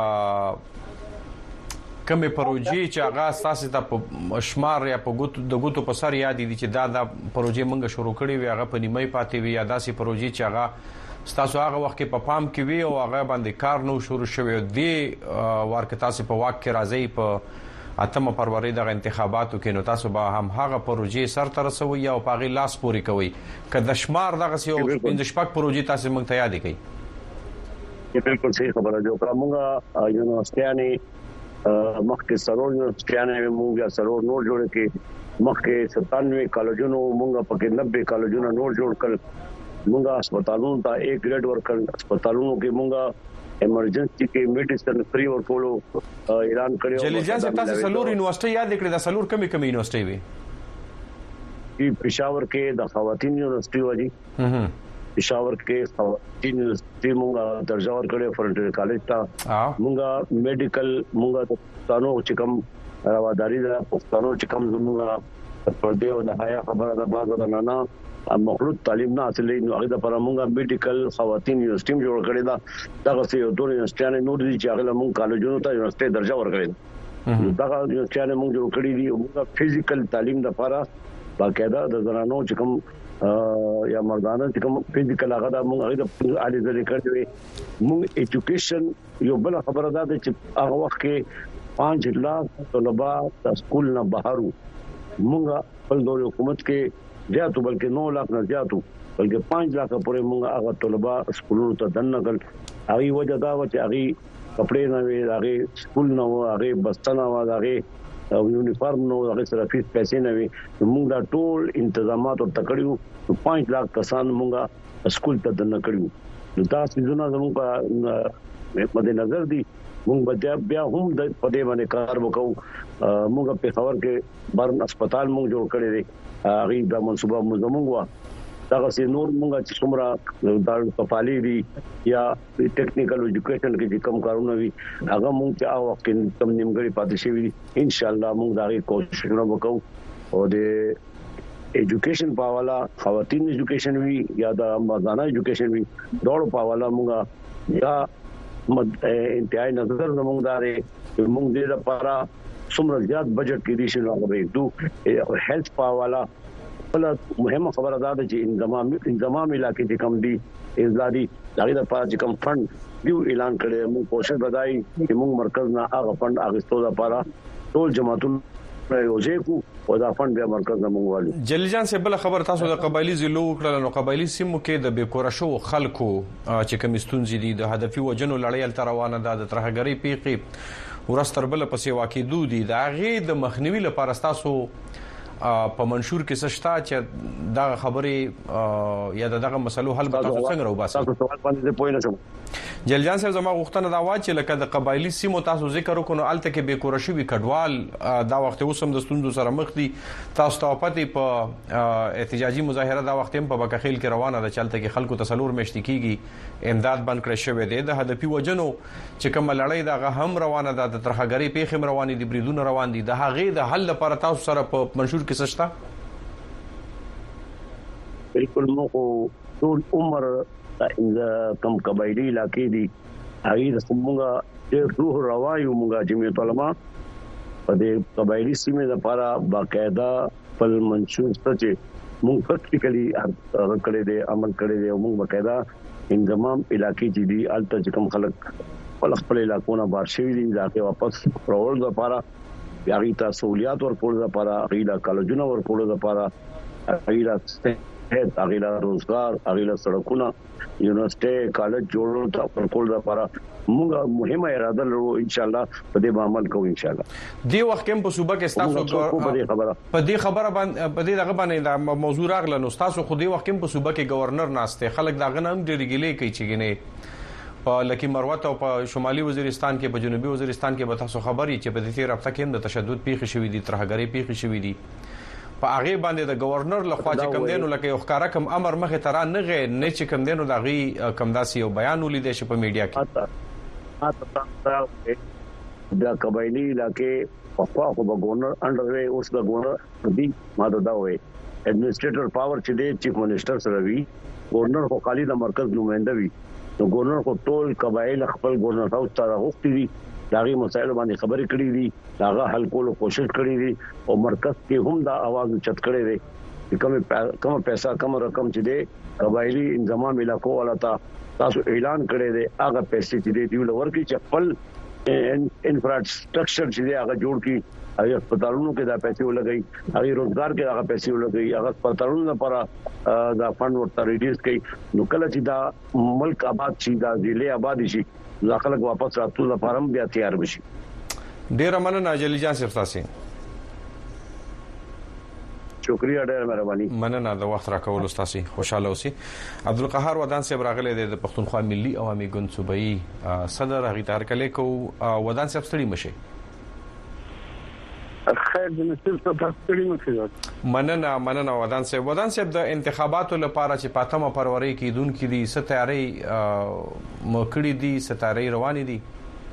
Speaker 1: کمه پروژې چې هغه اساس ته په شمار یا په ګوتو په سر یاد دي چې دا پروژې مونږ شروع کړې وي هغه په نیمه پاتې وي یا داسې پروژې چې هغه تاسو هغه وخت کې په پام کې وي او هغه باندې کار نو شروع شوی دی ورکه تاسو په واک کې راځي په اتمه فروری د انتخاباتو کې نو تاسو به هم هغه پروژې سر تر رسوي او په غي لاس پوري کوي کله شمار دغه سي او د شپږ پروژې تاسو مونږ ته یاد کړئ.
Speaker 4: یہ بالکل صحیح خبر ہے جو کرامونگا یونیورسٹیاں مخکې سرور یونیورسٹیاں مونږه سرور نور جوړ کې مخکې 97 کالجونو مونږه پکې 90 کالجونو نور جوړ کړ مونږه هسپتالونو ته ایک گریډ ورکړ هسپتالونو کې مونږه ایمرجنسي کې میډیسن فری ورکولو اعلان کړو.
Speaker 1: جلی جان تاسو سلور یونیورسيټي یاد کړئ دا سلور کمی یونیورسيټي وي
Speaker 4: پېښور کې د خواتین یونیورسيټي وایي پېښور کې خواتین یونیورسيټي مونږه درجه ورکړې فرنټری کالج ته مونږه میډیکل مونږه د پښتنو چې کوم رواداري د پښتنو چې کوم زموږه پر دې او د حیا خبره ده باز د نه مخلوط تعلیم نه حاصلې نو هغه د پر مونږه میډیکل خواتین یونیورسيټي جوړ کړې ده دغه څه یو ډول یونیورسيټي نور دي چې هغه مونږ کالجونو ته یونیورسيټي درجه ورکړې دغه یونیورسيټي مونږ جوړ کړې دي مونږه فزیکل تعلیم لپاره باقاعده د زنانو چې کوم یا مردانه چې کوم فزیکل هغه د موږ د اړې ذری کړی موږ ایجوکیشن یو بل خبره ده چې هغه وخت کې 5 لک طلبه د سکول نه بهرو موږ په دور حکومت کې زیاتو بلکې 9 لک نه زیاتو بلکې 5 لک پورې موږ هغه طلبه سکولونو ته دننګل هغه وجه دا و چې هغه کپڑے نه وي هغه سکول نه و هغه بستانه و هغه او یونیفارم نو هغه سره فیس پیسې نه وي موږ دا ټول تنظیمات او تکړیو 5 لک کسان موږ سکول ته دننه کړیو نو تاسو زونه زموږ په نظر دي موږ بیا هم د پدې باندې کار وکړو موږ په خبر کې برن هسپتال موږ جوړ کړی دی هغه د منصوبه موږ دا سي نور موږ چې څومره د کفالي دي یا ټیکنیکل ایجوکیشن کې کوم کارونه وي هغه موږ چې او وخت کم نیمګړي پاتې شي وي ان شاء الله موږ دا کوشش وکړو او د ایجوکیشن په حواله خواتین ایجوکیشن وی یا د مردانه ایجوکیشن وی ډول په حواله موږ یا انتهای نظر زموږ داري موږ دې لپاره څومره زیات بجټ کې دي شنو هغه دوه هیلث په حواله بل مهمه خبره ده چې انضمام علاقې کې کم دي ازادي دغه لپاره چې کم فند دیو اعلان کړي موږ کوشش بدای چې موږ مرکز نه هغه فند اغستو لپاره ټول جماعتونو یوځای کو او دا فند بیا مرکز نه موږ والو.
Speaker 1: جلی جان سے بل خبر تاسو د قبایلی ضلعو کړه نو قبایلی سیمو کې د بیکور شو خلکو چې کوم ستونزې دي د هدفي وجنو لړۍ تر روانه ده د ترهګری پیقي ورستر بل پسې واقع دي دا غي د مخنیوي لپاره تاسو په منشور کې سشتا چې دا خبرې یا دغه مسلو حل به تاسو څنګه راوباسئ؟
Speaker 4: تاسو سوال باندې پوه نه شم.
Speaker 1: جلجان صاحب زما غوښتنه دا و چې لکه د قبایلی سیمو تاسو ذکر وکړو الته کې به کورشوي کډوال دا وخت اوسم د ستوندو سره مخ دي تاسو ته پته په احتجاجي مظاهره دا وخت هم په بکخیل کې روانه ده چلته کې خلکو تسلور مشتي کیږي امداد بند کړی شوی دی د هدفي وجنو چې کوم لړۍ دا هم روانه ده د ترخګری پیخم رواني دي بریدونه روان دي د هغه د حل لپاره تاسو سره په منشور کې سشتا
Speaker 4: بالکل مو ټول عمر د کم قبایلی علاقې دي هغه څنګه د روح روایو موږ جمعیت علما په دې قبایلی سیمه لپاره باقاعده په منشور ته موږ پریکټیکلی کړی دی عمل کړی دی موږ باقاعده انضمام علاقې چې دي الته کوم خلک خپل علاقونه بار شوی دي ځکه واپس پرول لپاره یاري تاسو سہولیات ورکول لپاره غیلا کالجونه ورکول لپاره غیلا غیلا روزګار غیلا سړکونه یونیورسيټي کالج جوړول ته ورکول لپاره موږ مهمه اراده لرو ان شاء الله په دې عمل کوو ان شاء الله
Speaker 1: دی وخت کې په صوبه کې تاسو په دې خبره باندې دا موضوع راغله نو تاسو خو دې وخت کې په صوبه کې گورنر ناشته خلک دا غنم ډیریګلې کوي چې ګنه په لکی مروت او په شمالي وزیرستان کې په جنوبي وزیرستان کې به تاسو خبري چې په دې رابطه کې د تشدد پیښې شوې دي ترهګری پیښې شوې دي په هغه باندې د گورنر لخوا چې کم دینو لکه یو ښکارا کم امر مخه ترا نه غي نه چې کم دینو د غي کم داسي یو بیان ولیدل شي په میډیا کې دا قبایلی علاقې په خو به گورنر انډر اوس د گورنر دی ماده دا وي ایڈمنسټریټر پاور چې دی چیف منسٹر سره وی گورنر خو خالي د مرکز نمائنده وی نو گورنر خو ټول قبایل خپل گورنر هاوس ته راغوښتي دي داغي مسایل باندې خبرې کړې دي داغه حل کولو کوشش کړې دي او مرکز کې هم دا आवाज چت کړې دي کوم پیسہ کم رقم چې دی قبایلی انضمام علاقو ولا تاسو اعلان کړی دی هغه پیسې چې دی ولور کې چې خپل انفراستراکچر چې دی هغه جوړ کی هغه هسپتالونو کې دا پیسې ولګي هغه روزګار کې هغه پیسې ولګي هغه هسپتالونو لپاره دا فند ورته ریډیوس کړي نو کله چې دا ملک آباد شي دا ضلع آباد شي ځکه واپس راتلو لپاره بیا تیار بشي ډیر مننه جلی جان صاحب تاسو شکریہ ډیر مهرباني مننه د وخت راکول تاسو خوشاله اوسئ عبدالقهار ودان صاحب راغله د پښتونخوا ملي عوامي ګوند صوبایي صدر هغه تار کله کو ودان صاحب ستړي مشه
Speaker 5: خیر د نسل په تاسو مخه
Speaker 1: مننه ودان صاحب د انتخاباتو لپاره چې پاتمه فروری کې دونکو دي ستاري مکړی دي ستاري رواني دي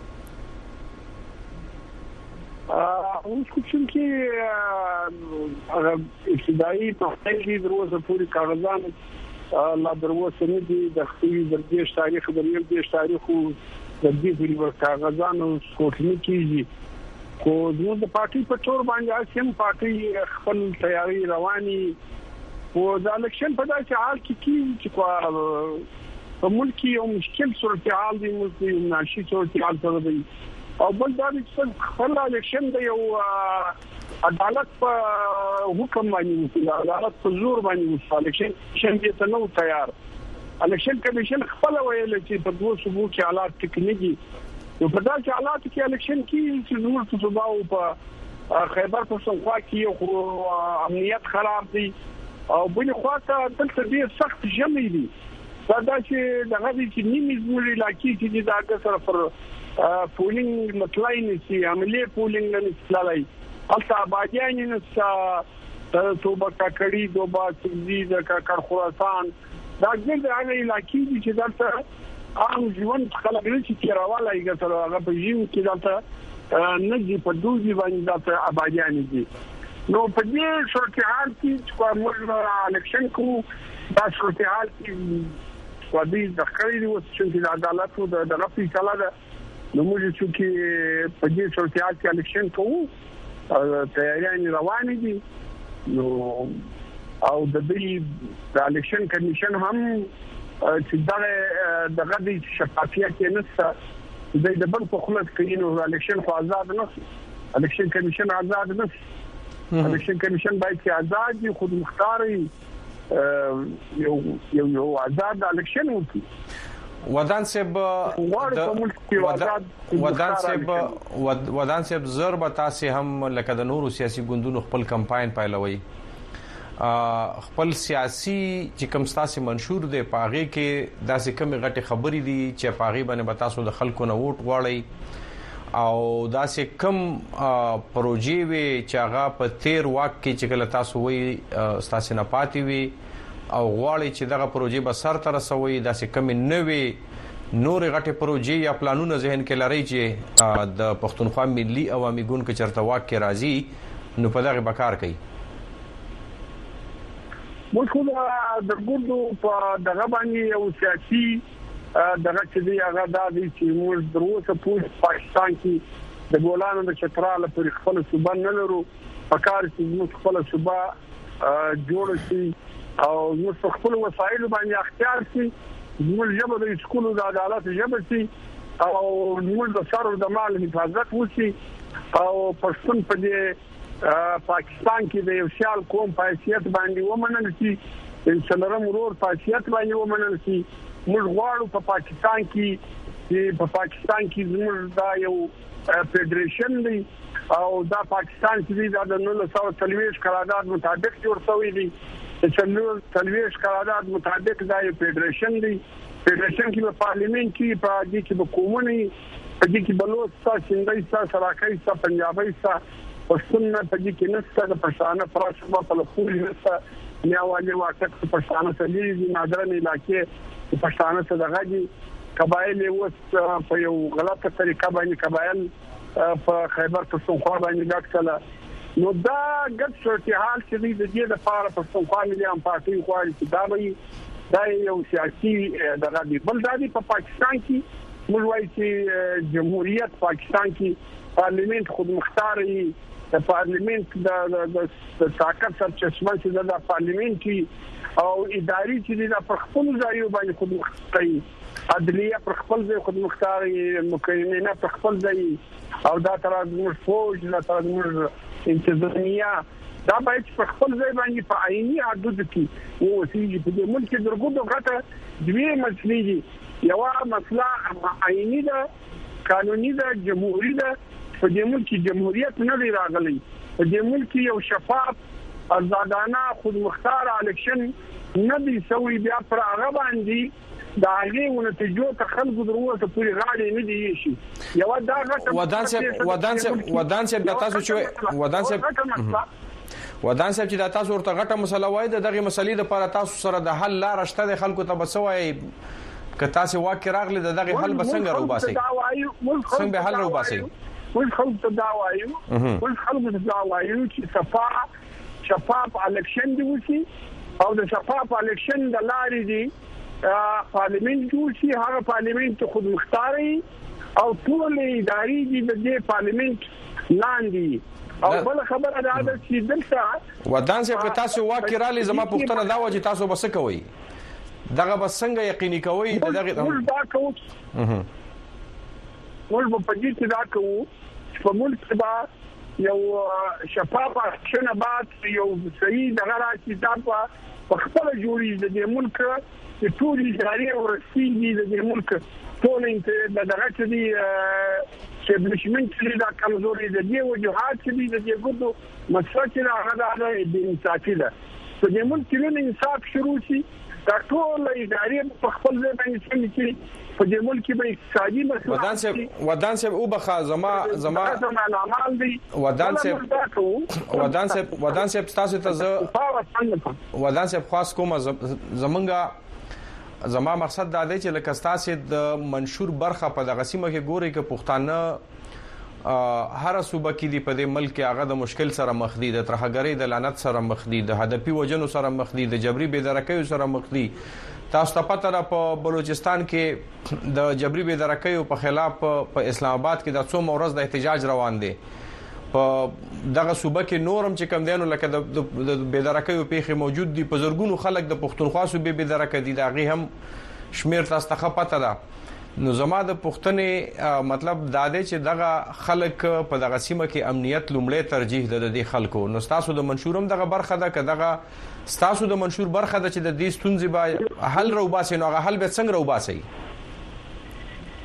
Speaker 5: اوس چې هغه ابتدایي تحقیق دروازه پوری کاغذان لا دروازه نه دي د خپل درجه تاریخ د ریل د تاریخو د دې په کاغذانو سکوټنی کیږي کو د پارټي په تور باندې سیم پارټي خپل تیاری رواني او د الیکشن په داسې حال کې چې په ملک یو مشکل صورتحال دی ملک یو ناشي صورتحال سره دی او بل دا چې خپل الیکشن د یو عدالت په حکم باندې عدالت په زور باندې الیکشن څنګه ته نو تیار الیکشن کمیشن خپل ویل چې په دوه صوبو کې حالات ټکنیږي یو په داسې حالات کې الیکشن کې چې زموږ په صوباو په خیبر پښتونخوا کې یو امنیت خراب دی او بل خوا ته دلته ډیر سخت جمع دي دا چې دغه چې نیمه زموږ علاقې چې دا سره پر پولینګ مطلعین سي عملي پولینګ نه نسلای البته آبادیان نه توبه کړي دوبه چې د کار خراسان دا ګرځي هغه علاقې چې دلته عام ژوند خلک نه چې تیرواله یې سره هغه په ژوند کې دلته نه دي په دوزي باندې دلته آبادیان دي نو په دې صورتحال کې چې موږ الیکشن کوو دا صورتحال کې ودی د خړې وسو چې د عدالت او د رفي کلا ده نو موږ چې په دې صورتحال کې الیکشن کوو تیاریان روان دي نو او د دې الیکشن کمیشن هم چې دغه د شفافیت نشته د بل په خلاص کې نو الیکشن خو آزاد نه الیکشن کمیشن آزاد نه الیکشن کمیشن باید چې آزاد وي خود مختاري یو آزاد الیکشن وکړي
Speaker 1: ودان صاحب ضرب تاسو هم لکه د نورو سیاسي ګوندونو خپل کمپاین پایلوي خپل سیاسي چې کوم ستاسو منشور دی پاغه کې داسې کوم غټه خبرې دي چې پاغه باندې بتاسو د خلکو نه ووټ غواړي او داسې کوم پروژې وي چې هغه په 13 واک کې چې کله تاسو وي ستاسو نه پاتې وي او غواړي چې دغه پروژې به سر ته رسوي داسې کوم نوې نور غټه پروژې یا پلانونه ذهن کې لري چې د پښتونخوا ملي عوامي ګوند کې چرته واک کې راځي نو په دغه بکار کوي
Speaker 5: موږ خو د ګوندو په دغه باندې یو سیاسي دغه چې دی هغه د دې چې موږ دروسه په پاکستان کې د ګولانو د چتراله پر خپل صوبه نه لرو پکار چې موږ خپل صوبه جوړ شي او موږ خپل وسایل باندې اختیار شي موږ ژبه د سکولو د عدالت ژبه شي او موږ د سر د مال حفاظت وشي او پښتون په دې پاکستان کې د یو شال قوم په حیثیت باندې ومنل شي د څلورم ورور په حیثیت باندې ومنل شي موږ غواړو په پاکستان کې زموږ دا یو فدریشن دی او دا پاکستان چې د 1940 قرارداد مطابق جوړ شوی دی د 1940 قرارداد مطابق دا یو فدریشن دی فدریشن کې په پارلیمنت کې په دې کې به قومونه په دې کې بلوچ سندي سراکي پنجابي پښتون په دې کې نسته د پښتانه پراشمه په لخوا نسته نیاوالي واټک په پښتانه سلیزي نادرن علاقې په پښتانه څخه دي قبایل اوس په یو غلطه طریقه باندې قبایل په خیبر پښتونخوا باندې ګټل نو دا ګټ صورتحال چې د دې لپاره پښتونخوا ملي پارټي غواړي چې دا یو سیاسي دغه دی بل دا دی په پاکستان کې موږ وایو چې جمهوریت پاکستان کې پارلیمنت خود مختاري د پارلیمنت د طاقت سرچشمه چې د پارلیمنت کې او اداري چې د خپل ځای باندې خود مختاري عدلیه پر خپل ځای خود مختاري مکینه پر خپل ځای او دا تر موږ فوج دا تر موږ انتظامیه دا باید پر خپل ځای باندې په عیني حدود کې وسیږي په دې ملک کې درګو غټه دوی مسلې دي یو مسله عیني ده قانوني ده جمهوریت ده په دې ملک کې جمهوریت نه دی راغلی په دې ملک کې یو شفاف آزادانه خود مختار الیکشن نه دی سوی بیا پر هغه باندې دا هغه نتیجو ته خلکو دروازه پوری غاړي نه دی شي یو دا غټه
Speaker 1: ودان سه د تاسو چې ودان سه چې د تاسو ورته غټه مسله وای دغه مسلې د لپاره تاسو سره د حل لار شته د خلکو ته بسوي که تاسو واکه راغلی دغه حل بسنګ راوباسي څنګه به حل راوباسي
Speaker 5: ول خلک ته دا وایو چې شفاف الیکشن دی وسی او د شفاف الیکشن د لارې دی پارلیمنت جوړ شي هغه پارلیمنت خود مختاري او ټول اداري دي د پارلیمنت لاندې او بل خبره دا ده چې دلته
Speaker 1: ودان چې تاسو واکه رالی زما پښتنه دا و چې تاسو بس کوي دغه بسنګ یقیني کوي دغه
Speaker 5: دا کوو ول په دې کې دا کوو په ملک کې یو شفاف اکشن بعد یو صحیح دغه راځي دا په خپل جوړې د ملک چې ټول ادارې او رسمي د ملک ټول د دغه چې دی establishment چې دا کمزوري دي او جهاد چې د دې ګوتو مسله هغه د انصافي ده په دې ملک کې انصاف شروع شي دا ټول ادارې په خپل ځای باندې چې په دې ملک کې به اقتصادي مسله
Speaker 1: ودان سه او بخا زما ودان سه تاسو ته ودان سه خاص کوم زمونږه زما مقصد دا دی چې لکه تاسو د منشور برخه په دغه سیمه کې ګوري کې پښتانه هر صوبه کې دی په دې ملک کې هغه د مشکل سره مخ دي د ترهګری د لعنت سره مخ دي د هدفي وجنو سره مخ دي د جبري بېدرکۍ سره مخ دي تاسو ته پته را په بلوچستان کې د جبري بېدرکۍ په خلاف په اسلام آباد کې د څو مورز د احتجاج روان دي په دغه صوبه کې نورم چې کم دینو لکه د بېدرکۍ پیخي موجود دي په زرګونو خلک د پښتونخوا صوبې بېدرکۍ دي دا غي هم شمیر تاسو ته پته ده نو زما د پښتنې مطلب دا دی چې دغه خلک په دغه سیمه کې امنیت لومړی ترجیح ده د دې خلکو نو تاسو د منشورم دغه برخه ده کداغه تاسو د منشور برخه ده چې د دې ستونزې به حل راوباسي نو هغه حل به څنګه راوباسي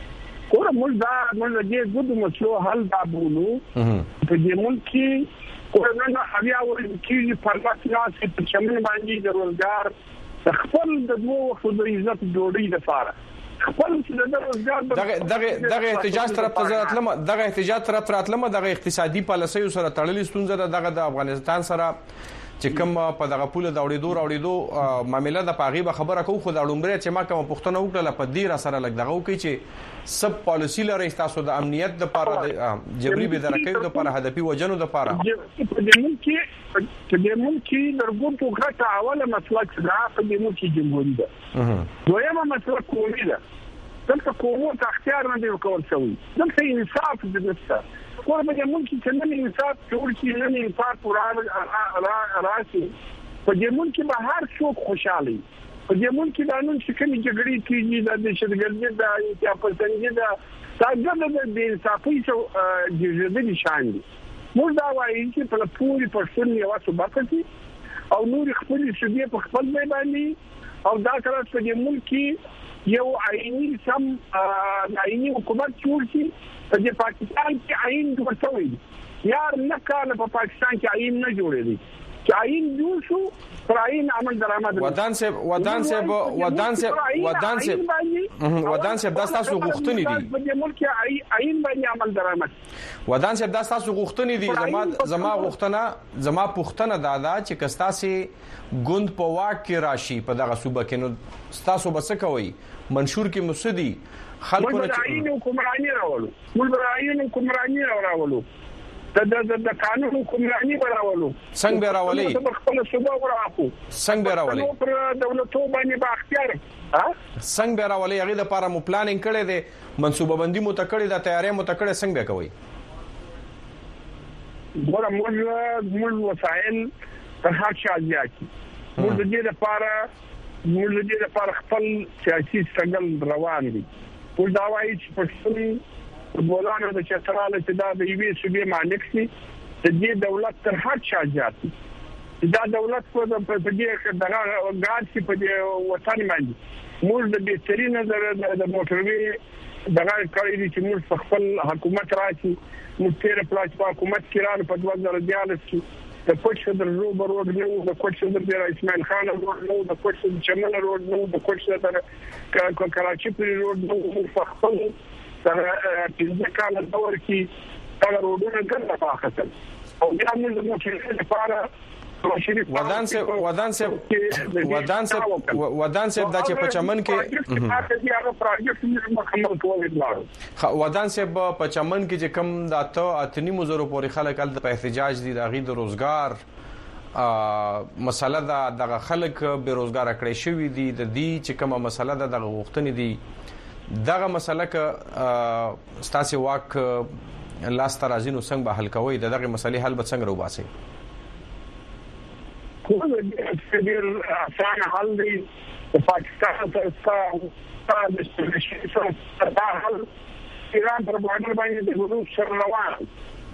Speaker 5: موږ دې ګډو مسلو حل دا بولو په دې ملک کې ورننه بیا ورته پرمخ ناس په چمن باندې د روزګار خپل د دوه وختو د عزت ډوډۍ لپاره خپل چې د روزګار
Speaker 1: دغه احتجاج طرف ته راتلم دغه احتجاج طرف ته راتلم دغه اقتصادي پالیسیو سره تړلې ستونزه دغه د افغانستان سره چې کوم په دغه پوله د اوریدو معاملې د پاغي خبره کوو خو د اړومبره چې ما کوم پښتنه وکړه په دې را سره لګ دغه کوي چې سب پالیسی لري تاسو د امنیت د لپاره د جبري به درکې د لپاره هدفي وجنو د لپاره
Speaker 5: په دې ملک کې درګو په غټه اوله مسلک دا په دې ملک کې جمهوریت ده دویمه مسلک قومي ده دلته قوت اختیار نه دی کول شوی دلته انصاف د نفسه ورته د ملک چې نن انصاف جوړ شي نن انصاف پورا راشي په دې ملک به هر څوک خوشاله په دې ملک د قانون چې کومې جګړې کیږي د دهشتګردي د انتخاباتي د څنګه د انصافي څخه جزء نشان دي موږ دا وایي چې په پوری پښتون یو ثبات دي او نور خپل شوبې په خپل ځای باندې او دا کار په دې ملک یو عیني سم عیني حکومت جوړ شي په دې پاکستان کې عین جوړ شوی یار نه کال په پاکستان کې عین نه جوړېږي چې عین جوړ شو پر عین عمل درآمد
Speaker 1: ودان صاحب دا تاسو غوښتنې دي
Speaker 5: په دې ملک عین باندې عمل درآمد
Speaker 1: ودان صاحب دا تاسو غوښتنې دي زما پوښتنه دا چې کستاسي ګوند په واک کې راشي په دغه صوبه کې نو تاسو بس کوي منشور کې مسدي خلکو
Speaker 5: نه عین حکومرانی راولو موږ عین حکومرانی راولو د قانون حکومرانی راولو
Speaker 1: څنګه به راولي
Speaker 5: خپل صوبه ورافو
Speaker 1: څنګه به راولي
Speaker 5: پر دولتو باندې با اختیار
Speaker 1: څنګه به راولي هغه د لپاره مو پلانینګ کړی دی منصوبه بندي مو تکړه د تیاری مو تکړه څنګه به کوي
Speaker 5: ګوره موږ وسایل په هر چا ځای موږ د دې لپاره خپل سیاسي څنګه روان دي ټول دا وایي چې پښتون بولانو د چتراله چې دا د ایوي سوبې مالک سي د دې دولت تر هر چا ځاتي دا دولت په دې دغه غاړ کې په دې وطن باندې موږ د بهترین د موټروي دغه کړی دي چې موږ خپل حکومت راشي موږ تیر پلاس په حکومت کې راځو په 2014 کې د کوټ د روبر روډ نو د کوټ د اسماعیل خان روډ نو د کوټ د چمن روډ نو د کوټ د کراچي پر روډ نو خپل تر پنځه کال دور کې دا روډونه ګرځا پاخته او بیا موږ د موټر لپاره
Speaker 1: ودان صاحب دا چې په چمن کې ودان صاحب په چمن کې چې کم د اتنی مزرو پورې خلک د احتجاج دي د غي د روزګار مسله د خلک بیروزګار کړي شوی دي د دې چې کومه مسله د غوښتنې دي دغه مسله ک ستاسو واک لاس ترازینو څنګه به حل کوي دغه مسلې حل به څنګه وباسي
Speaker 5: ډېر آسان حل دی د پاکستان سره د سره دا حل ایران پر باندې باندې د حدود سره روان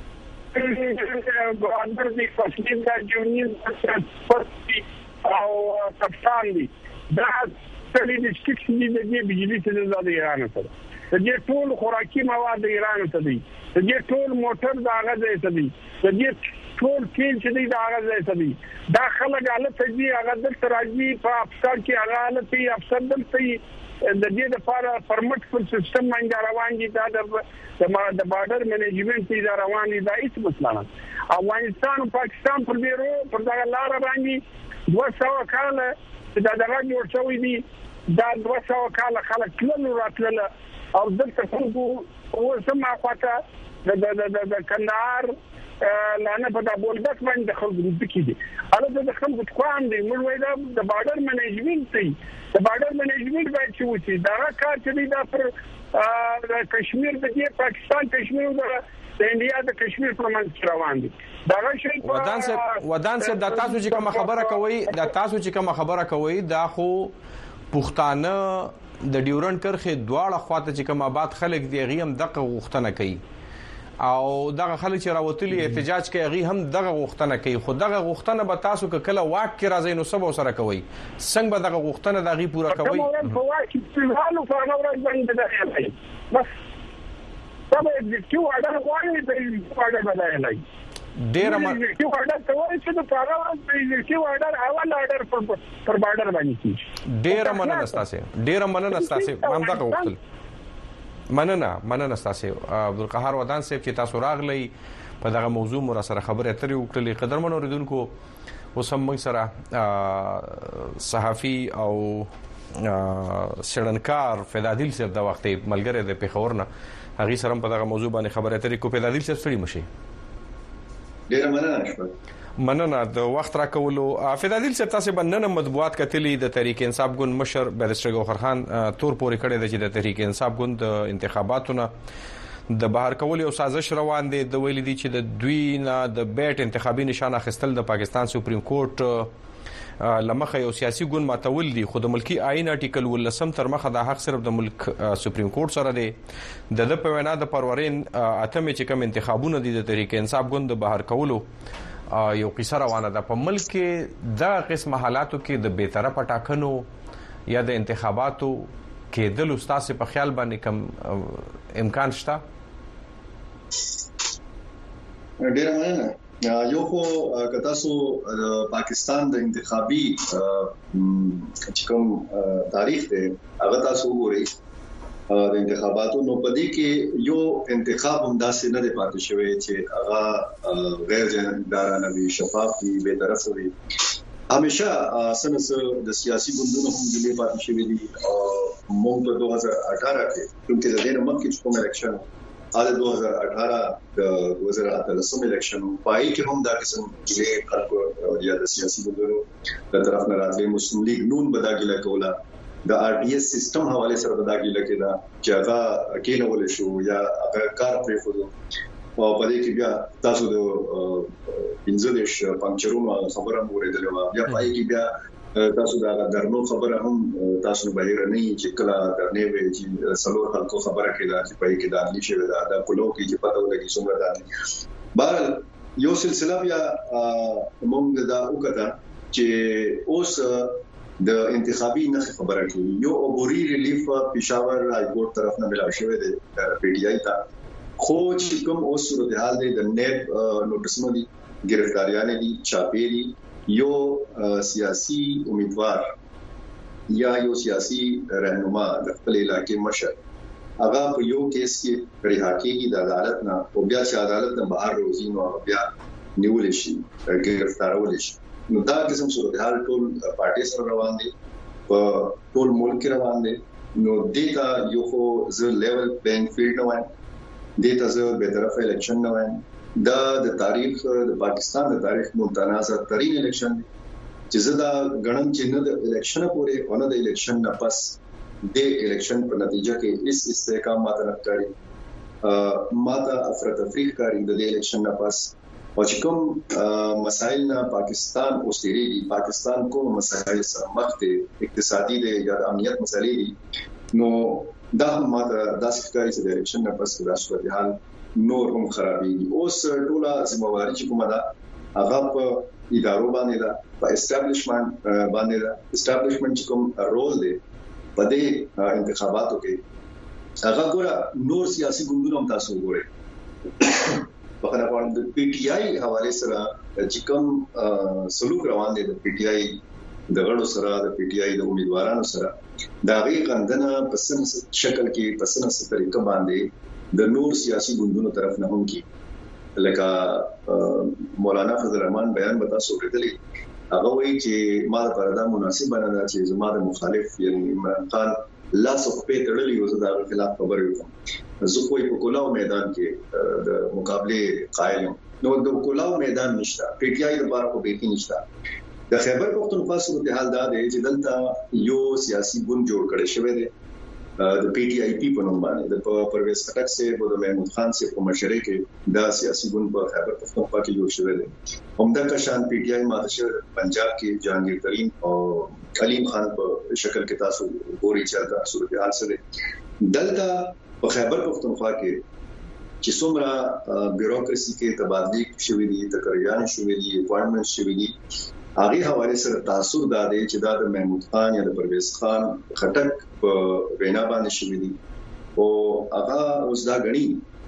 Speaker 5: ګورنر دی فصلین دا جونین پرسپورتي او کپتان دی دا ټولې د سټیکس دی د بجلی ته د ایران سره د دې ټول خوراکي مواد د ایران ته دي د دې ټول موټر دا غځي ته دي د دې ټول تیل چې دی دا غځي ته دي دا خلک حالت دي هغه د تراجی په افسر کې هغه حالت دی افسر دلته د دې لپاره پرمټ فل سیستم باندې روان دي دا د بارډر منیجمنت دی روان دي دا هیڅ مسله نه افغانستان او پاکستان پر دې پر دا لار باندې 200 کال دا دغه جوړ شوی دي دا 200 کال خلک کله راتلل او دلته څنګه وسمه خواته د کندهار لانه په د بولدک باندې خلک دي البته د خلکو تقوام دي موږ وایو د بارډر منیجمنت دی د بارډر منیجمنت باید چې وشي دا کار چې دی دا پر کشمیر د پاکستان کشمیر د انډیا د کشمیر پر منځ روان دي دا شی
Speaker 1: ودان صاحب د تاسو چې کوم خبره کوي دا خو پښتانه د ډیورنډ کرخه دواړه خواته چې کوم آباد خلک دی غیم دغه غوښتنه کوي او دغه خلک چې راوتلي احتجاج کوي هم دغه غوښتنه کوي خو دغه غوښتنه به تاسو کله واک کې راځي نو سبا سره کوي څنګه به دغه غوښتنه دغه پورا کوي
Speaker 5: په واک کې حالو فرنه ورځ باندې بس سبا د کیو اډر غواړي د اډر بدلای
Speaker 1: ډیر
Speaker 5: یو اورډر کوي چې د پاره یو اورډر اول اورډر پر بارډر باندې کیږي.
Speaker 1: ډیر مننه تاسو هم دا وکړل. مننه تاسو عبدالقهار ودان صاحب چې تاسو راغلی په دغه موضوع مو سره خبرې اترې وکړلې. قدرمن اوریدونکو اوس هم موږ سره صحافي او سړنکار فدادیل صاحب د وخت ملګری د پیښور نه هغه سره په دغه موضوع باندې خبرې اترې کو. فدادیل صاحب سړي مشي
Speaker 6: ډیر
Speaker 1: مننه د وخت راکولو. فدادیل صاحب تاسو باندې مطبوعات کتلې د تحریک انصاف ګوند مشر بیرسټر ګوهر خان تور پورې کړی د چې د تحریک انصاف ګوند انتخاباتونه د بهر کول یو سازش روان دي. د ویل دي چې د دوی نه د بیٹ انتخابي نشان اخیستل د پاکستان سپریم کورټ لمخه یو سیاسي ګوند ماتول دي. خو د ملکی آئین آرټیکل 19 تر مخه د حق صرف د ملک سپریم کورټ سره دی. د په وینا د پرورین اتمه چې کوم انتخابونه دي د تحریک انصاف ګوند د بهر کولو یو قصه روانه ده. په ملک کې د قسم حالاتو کې د بی‌طرفه ټاکنو یا د انتخاباتو کې د استاد په خیال باندې کم امکان شته؟
Speaker 6: ډیر مننه. یو خو کتا سو پاکستان د انتخابي چې کوم تاریخ دی هغه تاسو وګورئ د انتخاباتو نو پدې کې یو انتخاب هم داسې نه دی پاتې شوی چې هغه غیر جانبدارانه وي، شفاف وي، بے طرف وي. همیشه سنس د سیاسي ګوندونو هم دلې پاتې شوی دي. موږ په 2018 کې چې د دې مخکې کوم الیکشن د 2018 د 2018 الیکشن پای کې هم دا قسم چې خلکو یا د سیاسي ګوندونو د طرف نه راتلي مسلم لیگ نون بداګله کوله د آر ټي ایس سیستم حواله سره بداګله کېده چې هغه کېنول شو یا هغه کار پرې خو او په دې کې بیا تاسو د انځلش پنځرونو خبره مو ورېدلې و بیا پای کې بیا تاسو دا درنو خبره هم تاسو بهیر نه چې کله درنه وي چې سلور خلکو خبره کېده چې پای کې دا نشي دا کولو کې چې پته ولګي څنګه دا بهر یو سلسله بیا موږ دا وکړه چې اوس د انتخابي نه خبره کوي. یو عبوري ریلیف پېښور هاي کورټ طرف نه ملا شوې ده پی ټی آی ته خو چې کوم اوس صورتحال دی د نیب نوټسونه دي، گرفتاریان دي، چاپی دي. یو سیاسي امیدوار یا یو سیاسي رهنما د خپل علاقې مشر هغه په یو کیس کې رها کېږي د عدالت نه او بیا چې عدالت نه بهر روزي نو بیا نیول شي، گرفتارول شي. نو دا قسم صورتحال ټول پارټي سره روان دي، په ټول ملک روان دي. نو دیتا یو خو ز لیول پلینګ فیلډ نه وای، دیتا ز به طرف الیکشن نه وای. دا د تاریخ د پاکستان د تاریخ متنازع ترين الیکشن چې زدا غنم چې نه د الیکشن پورې ونه د الیکشن نه پس د الیکشن په نتیجه کې اس استحکام ماته نکاري ماته افراتفریق کاری د الیکشن نه پس او چې کوم مسائل نه پاکستان اوسېږي، پاکستان کوم مسائل سره مخ دي، اقتصادي دي یا امنیت مسلې دي. نو دا ماته داسې کاری چې د الیکشن نه پس د صورتحال نور هم خرابېږي. اوس ټوله ذمہواری چې کومه ده هغه په ادارو باندې ده، په اسټابلیشمنت باندې ده. اسټابلیشمنت چې کوم رول دی په دې انتخاباتو کې هغه ګوره نور سیاسي ګوندونه هم تاسو وګورئ په خپل باندې د پی ټی آی حواله سره چې کوم سلوک روان دي د پی ټی آی د غړو سره، د پی ټی آی د امیدوارانو سره دا غي غندنه په سن شکل کې په سن طریقه باندې د نور سیاسي ګوندونو طرف نه هم کی. لکه مولانا فضل الرحمن بیان وتا سو کېدلی هغه وایي چې ما لپاره دا مناسب نه ده چې زما د مخالف یعنی عمران خان لاس په تړلې یو ځای د خلاف خبرې وکړم. زه خو په کولاو میدان کې د مقابله قائل یم. نو د کولاو میدان نشته، پی ټی آی د بار په بیت نشته. د خیبر پختونخوا صورتحال دا دی چې دلته یو سیاسي ګوند جوړ کړی شوی دی د پی ټی آی پی په نوم باندې د پرویز خټک سے او د محمود خان سے په مشرۍ کې دا سیاسي ګوند په خیبر پختونخوا کې جوړ شوی دی. همدا کا شان پی ټی آی ماته شوی پنجاب کې جهانگیر ترین او کلیم خان په شکل کې تاسو ګوري چې دا صورتحال سره دلته په خیبر پختونخوا کې چې څومره بیوروکراسي کې تبادلې شوې دي، تقریران شوې دي، اپوائنټمنټ شوې دي، هغه حواله سره تاثیر دا دی چې دا د محمود خان یا د پرویز خان خټک په وینا باندې شوې دي او هغه اوس دا غني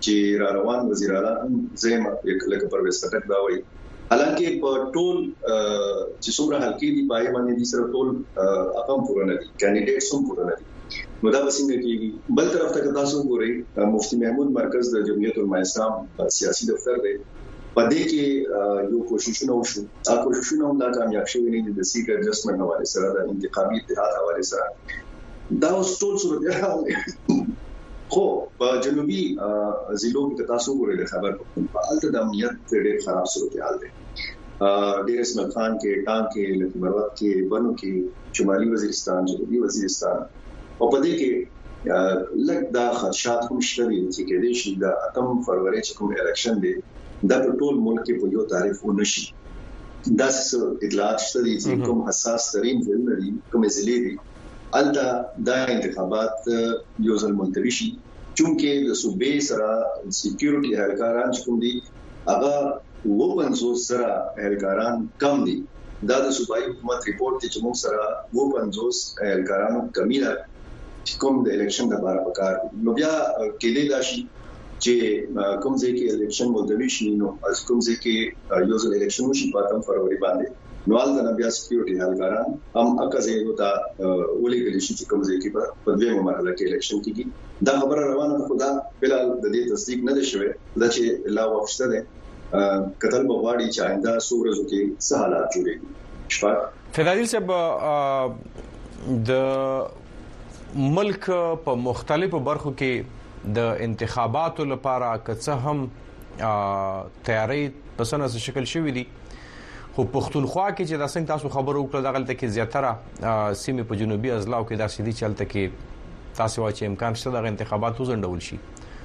Speaker 6: چې را روان وزیر اعلی زما لکه پرویز خټک دا وایي حالانکه په ټول چې څومره حلقې دي پای باندې دي سره ټول اقام پوره نه دي کینډیډیټس هم پوره نه دي نو دا وسنګ کېږي بل طرف ته تاسو ګورئ مفتی محمود مرکز د جمعیت العلماء اسلام سیاسي دفتر دی پدې کې یو کوششونه وشو کوششونه هم دا کامیاب شوي نه دي د سیټ اډجسټمنټ حواله سره د انتخابي اتحاد حواله سره دا اوس ټول صورت خو په جنوبي ضلعو کې تاسو ګورئ د خبر په حالت د امنیت ډېر خراب صورتحال دی ډېر اسمت خان کې ټانګ کې لکه مروت کې بنو کې شمالي وزیرستان جنوبي وزیرستان او په دې کې لږ دا خدشات هم شته چې کې دې شي د 8 فروری چې کوم الیکشن دی دا په ټول ملک کې په یو تاریخ ونشي دا څه اطلاعات شته چې کوم حساس ترين ځل لري کوم ضلع دي الدا دا انتخابات یو ځل ملتوي شي چونکه د صوبې سره سکیورټي اهلکاران چې کوم دي هغه وپنځو سره اهلکاران کم دي دا د صوبایي حکومت ریپورت چې موږ سره وپنځو اهلکارانو کمی ده کوم د الیکشن لپاره پکار نو بیا کې دې داشي چې کوم ځای کې الیکشن ملتوي شي نو از کوم ځای کې یو ځل الیکشن وشي په 8 فروری باندې نو د بیا سکیورټي اهلکاران هم اکازه یو تا ولې کلی شي چې کوم ځای کې په دویمه مرحله کې الیکشن کیږي دا خبره روانه ده خدا بلال د دې تصدیق نه ده شوی دا چې لا وخت ده کتل بغواړي چې آینده سورزو کې څه حالات جوړيږي شپه
Speaker 1: فدادیل صاحب د ملک په مختلفو برخو کې د انتخاباتو لپاره کڅه هم تیاری په سنه شکل شوې دي خو پښتونخوا کې چې دا څنګه تاسو خبرو وکړه دا غلطه کې زیاتره سیمه په جنوبي اضلاع کې دا سړي چلته کې تاسو واچ امکان شته د انتخاباتو زندول شي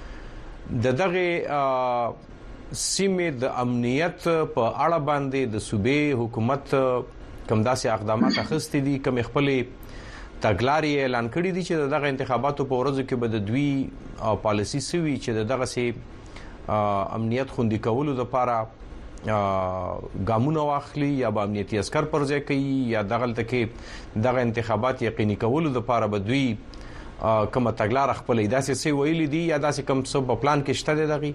Speaker 1: دغه سیمه د امنیت په اړه باندې د صوبې حکومت کوم داسې اقدامات اخیستي دي کوم خپل تګلاري اعلان کړی دي چې دغه انتخاباتو په ورځو کې به د دوی پالیسی سوي چې دغه سي امنیت خوندي کولو لپاره ګامونه واخلي یا به امنیتي عسكر پر ځای کوي یا دغلته کې دغه انتخابات یقیني کولو لپاره به دوی کومه تګلار خپل داسې سی ویلي دي یا داسې کوم څه په پلان کې شته دغه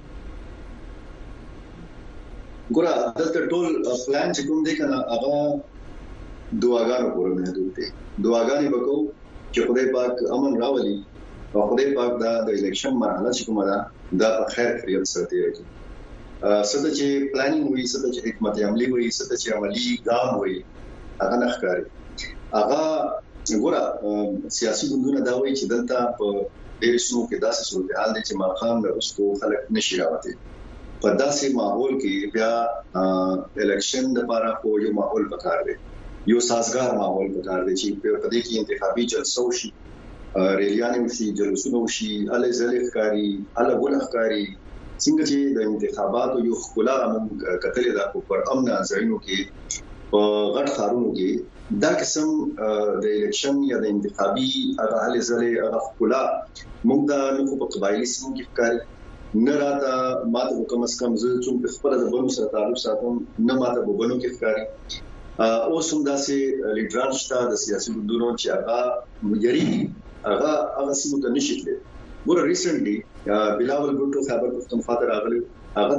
Speaker 6: ګوره دلته ټول پلان چې کوم دی کنه هغه دعاګانو پورې محدود دي دعاګانې وکړو چې خدای پاک امن راولي او خدای پاک دا د الیکشن مرحله چې کومه ده دا په خیر خیریت سره تیر کړي څه چې پلانینګ وي څه چې حکمت عملی وي څه چې عملی ګام وي هغه نه ښکاري هغه ګوره سیاسي ګوندونه دا وایي چې دلته په ډېر څو کې داسې صورتحال دي چې ماقام له اوسو خلک نشي راوته په داسې ماحول کې بیا الیکشن لپاره خو یو ماحول پکار دی یو سازگار ماحول پکار دی چې په دې کې انتخابي جلسه وشي ریلیان وشي جلوسونه وشي اله زلیخ کاری اله ګلخ کاری څنګه چې د انتخاباتو یو خلا موږ کتلې دا پر امن ځایونو کې په غټ خارونو کې دا قسم د الیکشن یا د انتخابي هغه حل زله هغه خلا موږ د نو په قبایلی سیمو کې ښکاري نه راته ماته کوم اس کم زه چې خپل د بنو سره تعلق ساتم نه ماته په بنو کې ښکاري اوس هم داسې لیډران شته د سیاسي ګوندونو چې هغه یری هغه سیمو ته نشي تللی ګوره ریسنټلی بلاول بوټو خبر پښتونخوا ته راغلی هغه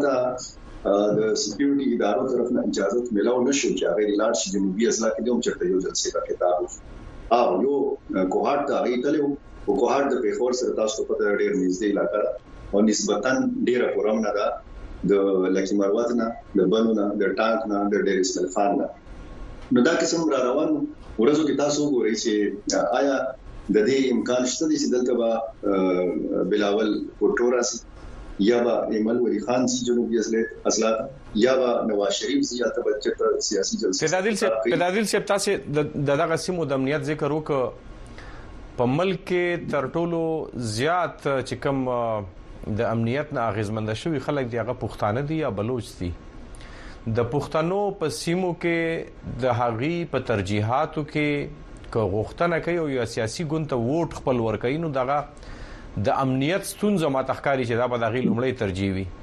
Speaker 6: د سکیورټي ادارو طرف نه اجازه ملو نشو چې هغه اعلان شي جنوبي اضلاع کې دوم چرته یو ځل څه کتاب او یو کوهارت ته ایتلو او کوهارت د پیښور سره تاسو په ډېر نږدې علاقه او نسبتاً ډېر پرم نه ده د لکه مروت نه د بنو نه د ټانک نه د ډېر اسمل خان نه نو دا قسم را روان ورځو کې تاسو ګورئ چې آیا د دې امکان شته چې دلته به بلاول کوټوراسي یا به ایمل ولی خان سي جنوبي اصلاً یا به نواز شریف سي یا ته سیاسي جلسه
Speaker 1: پیدادل صاحب تاسو دغه سیمو د امنیت ذکر وکړه په ملک کې تر ټولو زیات چې کوم د امنیت نه اغیزمند شوی خلک دی هغه پښتانه دي یا بلوچ دي د پښتنو په سیمو کې د هغي په ترجیحاتو کې که غوښتنه کوي او یا سیاسي ګوند ته ووټ خپل ورکوي نو دغه د امنیت ستونزه ماته ښکاري چې دا به دغه لومړی ترجیح وي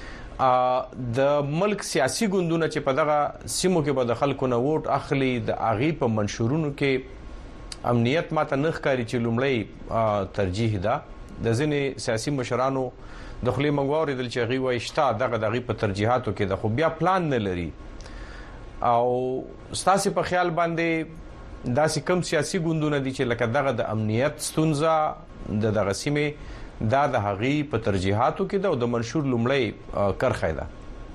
Speaker 1: د ملک سیاسي ګوندونه چې په دغه سیمو کې به د خلکو نه ووټ اخلي د اغي په منشورونو کې امنیت ماته نه ښکاري چې لومړی ترجیح ده د ځینې سیاسي مشرانو د خلی منګوري دل چې غي وایشتا دغه په ترجیحاتو کې د خو بیا پلان نه لري او ستاسو په خیال باندې داسې کم سیاسي ګوندونه دي چې لکه دغه د امنیت ستونزه دغه سیمه د هغي په ترجیحاتو کې د منشور لومړی کرخه ده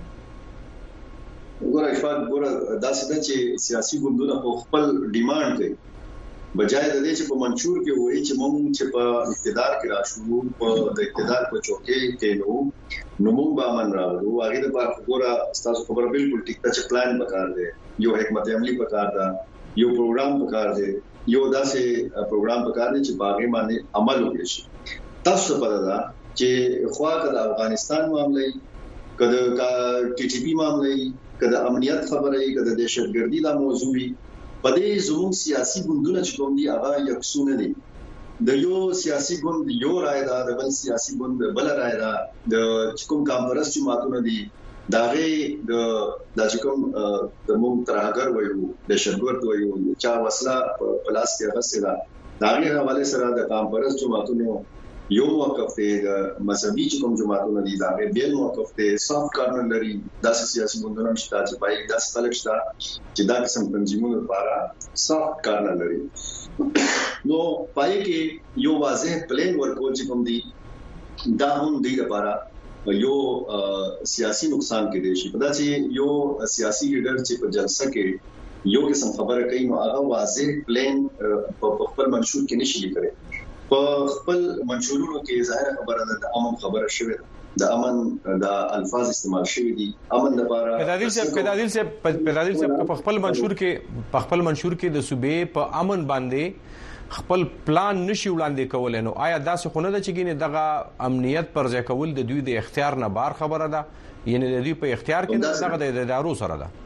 Speaker 6: ګوره داسې ده چې سیاسي ګوندونه په خپل ډیماند کوي بجای د دې چې په منشور کې وایي چې موږ چې په اقتدار کې راشو په د اقتدار په چوکۍ کې نو موږ به امن راوړو هغه د پاره ګوره تاسو خبره بالکل ټیک ده چې پلان وکړ دی یو حکمت عملی وکړ دا یو پروګرام وکړ دی یو داسې پروګرام وکړ دی چې باغې باندې عمل وکړي شي تاسو په دا چې خو د افغانستان معاملې کله ټي ټي پی معاملې کله امنیت خبره کله د دهشتګردي د موضوعي پدې زموږ سیاسي ګوندونه چې کوم دي هغه یکسونه دي د یو سیاسي ګوند یو رائے دا د بل سیاسي ګوند بل رائے دا د کوم کانفرنس چې ماتونه دي داغه د کوم د موږ ترهګر وایو د شرګورت وایو چا وسله په لاس کې غسه دا داغه حواله سره د کانفرنس چې ماتونه یو موقف دی د مذهبي چې کوم جماعتونه دي داغه بیل موقف دی صاف کارن لري د سیاسي ګوندونو چې پای د خلک شته چې دا قسم تنظیمونو لپاره صاف کارن لري نو پای کې یو واضح پلان ورکول چې کوم دي دا هم دی لپاره یو سیاسي نقصان کې دي شي په دا چې یو سیاسي لیډر چې په جلسه کې یو قسم خبره کوي نو هغه واضح پلان په خپل منشور کې نشي لیکلی په خپل منشورونو کې ظاهر خبره ده د امن خبره شوی ده د امن د الفاظ استعمال شوی دي امن لپاره
Speaker 1: پیدادل سے په خپل منشور کې د صوبې په امن باندې خپل پلان نشي وړاندې کول نو آیا داسې خونه ده چې ګینه دغه امنیت پر ځای کول د دوی د اختیار نه بار خبره ده یعنی د دوی په اختیار کې دغه د ادارو سره ده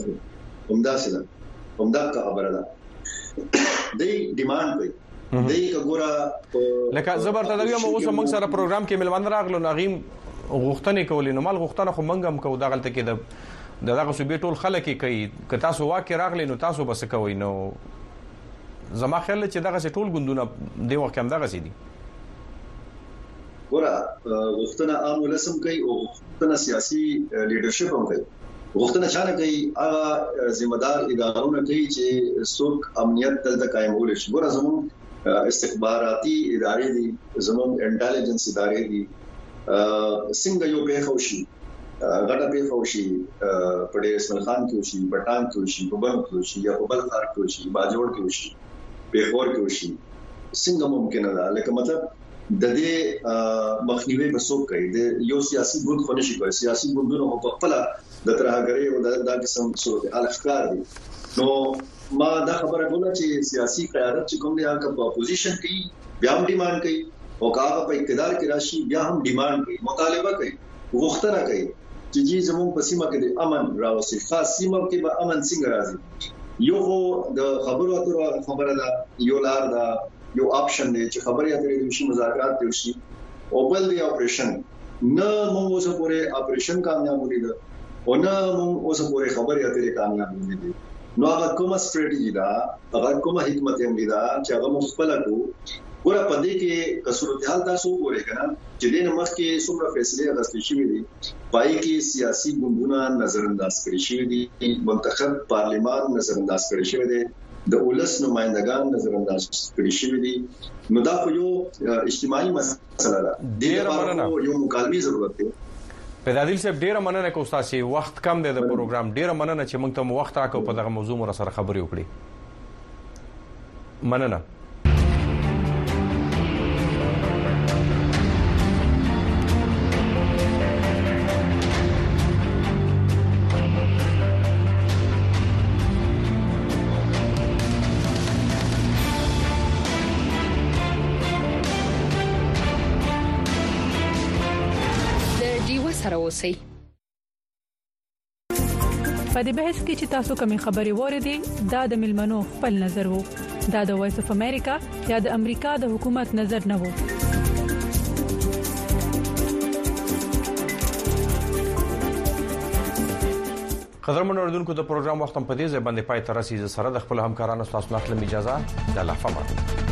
Speaker 6: همدا خبره ده دی ډیماند کوي دغه ګوره
Speaker 1: لکه زبر ته دغه موږ سره پروګرام کې ملمن راغلو نغیم غوښتنې کولې نو مال غوښتنه خو منګم کو دغه ته کې دغه صوبې ټول خلک کوي که تاسو واکه راغلی نو تاسو بس کوي نو زما خیال چې دغه ټول ګوندونه دی وخت هم دغه سي دي
Speaker 6: ګوره غوښتنه عام ولسم کوي او غوښتنه سیاسي لیډرشپ هم کوي غوښتنه چانه کوي هغه ذمہ دار ادارونه کوي چې څوک امنیت دلته قائمول شي ګوره زموږ استخباراتي ادارې دي زموږ انټيليجنس ادارې دي څنګه یو به خوشي غټه به خوشي په ډېر اسماعیل خان کې وشي پټان کې وشي په بل کې وشي یا په بل ښار کې وشي باجوړ کې وشي پیښور کې وشي څنګه ممکن ده لکه مطلب د دې مخنیوي په څوک کوي د یو سیاسي ګوند خو نشي کوي سیاسي ګوندونه په خپل د ترهګرۍ او د قسم صورتحال ښکار دي نو ما دا خبره کوله چې سیاسي قیادت چې کوم دی هغه په اپوزیشن کې بیا هم ډیماند کوي او هغه په اقتدار کې راشي بیا هم ډیماند کوي مطالبه کوي غوښتنه کوي چې جی زموږ په سیمه کې د امن راوستي خاص سیمه کې به امن څنګه راځي یو د خبرو اترو خبره ده یو لار ده یو آپشن دی چې خبرې اترې د شي مذاکرات دي شي او بل دی اپریشن نه موږ اوس پورې اپریشن کامیاب ولید او نه موږ اوس پورې خبرې اترې کامیاب ولید نو هغه کومه سټریټجی دا هغه کومه حکمت عملی دا چې هغه مخبل کو ګوره پدې کې صورتحال تاسو وګورئ کنه چې دین مخ کې څومره فیصله غوښتل شوې دي پای کې سیاسي ګوندونه نظر انداز کړی شوی دي منتخب پارلیمان نظر انداز کړی شوی دی د ولس نمائندگان نظر انداز کړی شوی دي نو دا یو اجتماعي مسله ده د یو مکالمې ضرورت دی
Speaker 1: پیدادل صاحب ډیره مننه کوم تاسو وخت کم دی د پروګرام ډیره مننه چې موږ ته وخت راکو په دغه موضوع مر سره خبرې وکړي مننه
Speaker 2: سره اوسئ
Speaker 7: په دې بحث کې چې تاسو کومې خبرې وریدي دا د ملمنو خپل نظر وو دا د وایس اف امریکا یا د امریکا د حکومت نظر نه وو
Speaker 1: قدرمن اوردونکو د پروګرام وخت په دې ځای باندې پای ته رسیدي سره د خپل همکارانو تاسو نه اخلم اجازه د الله فمن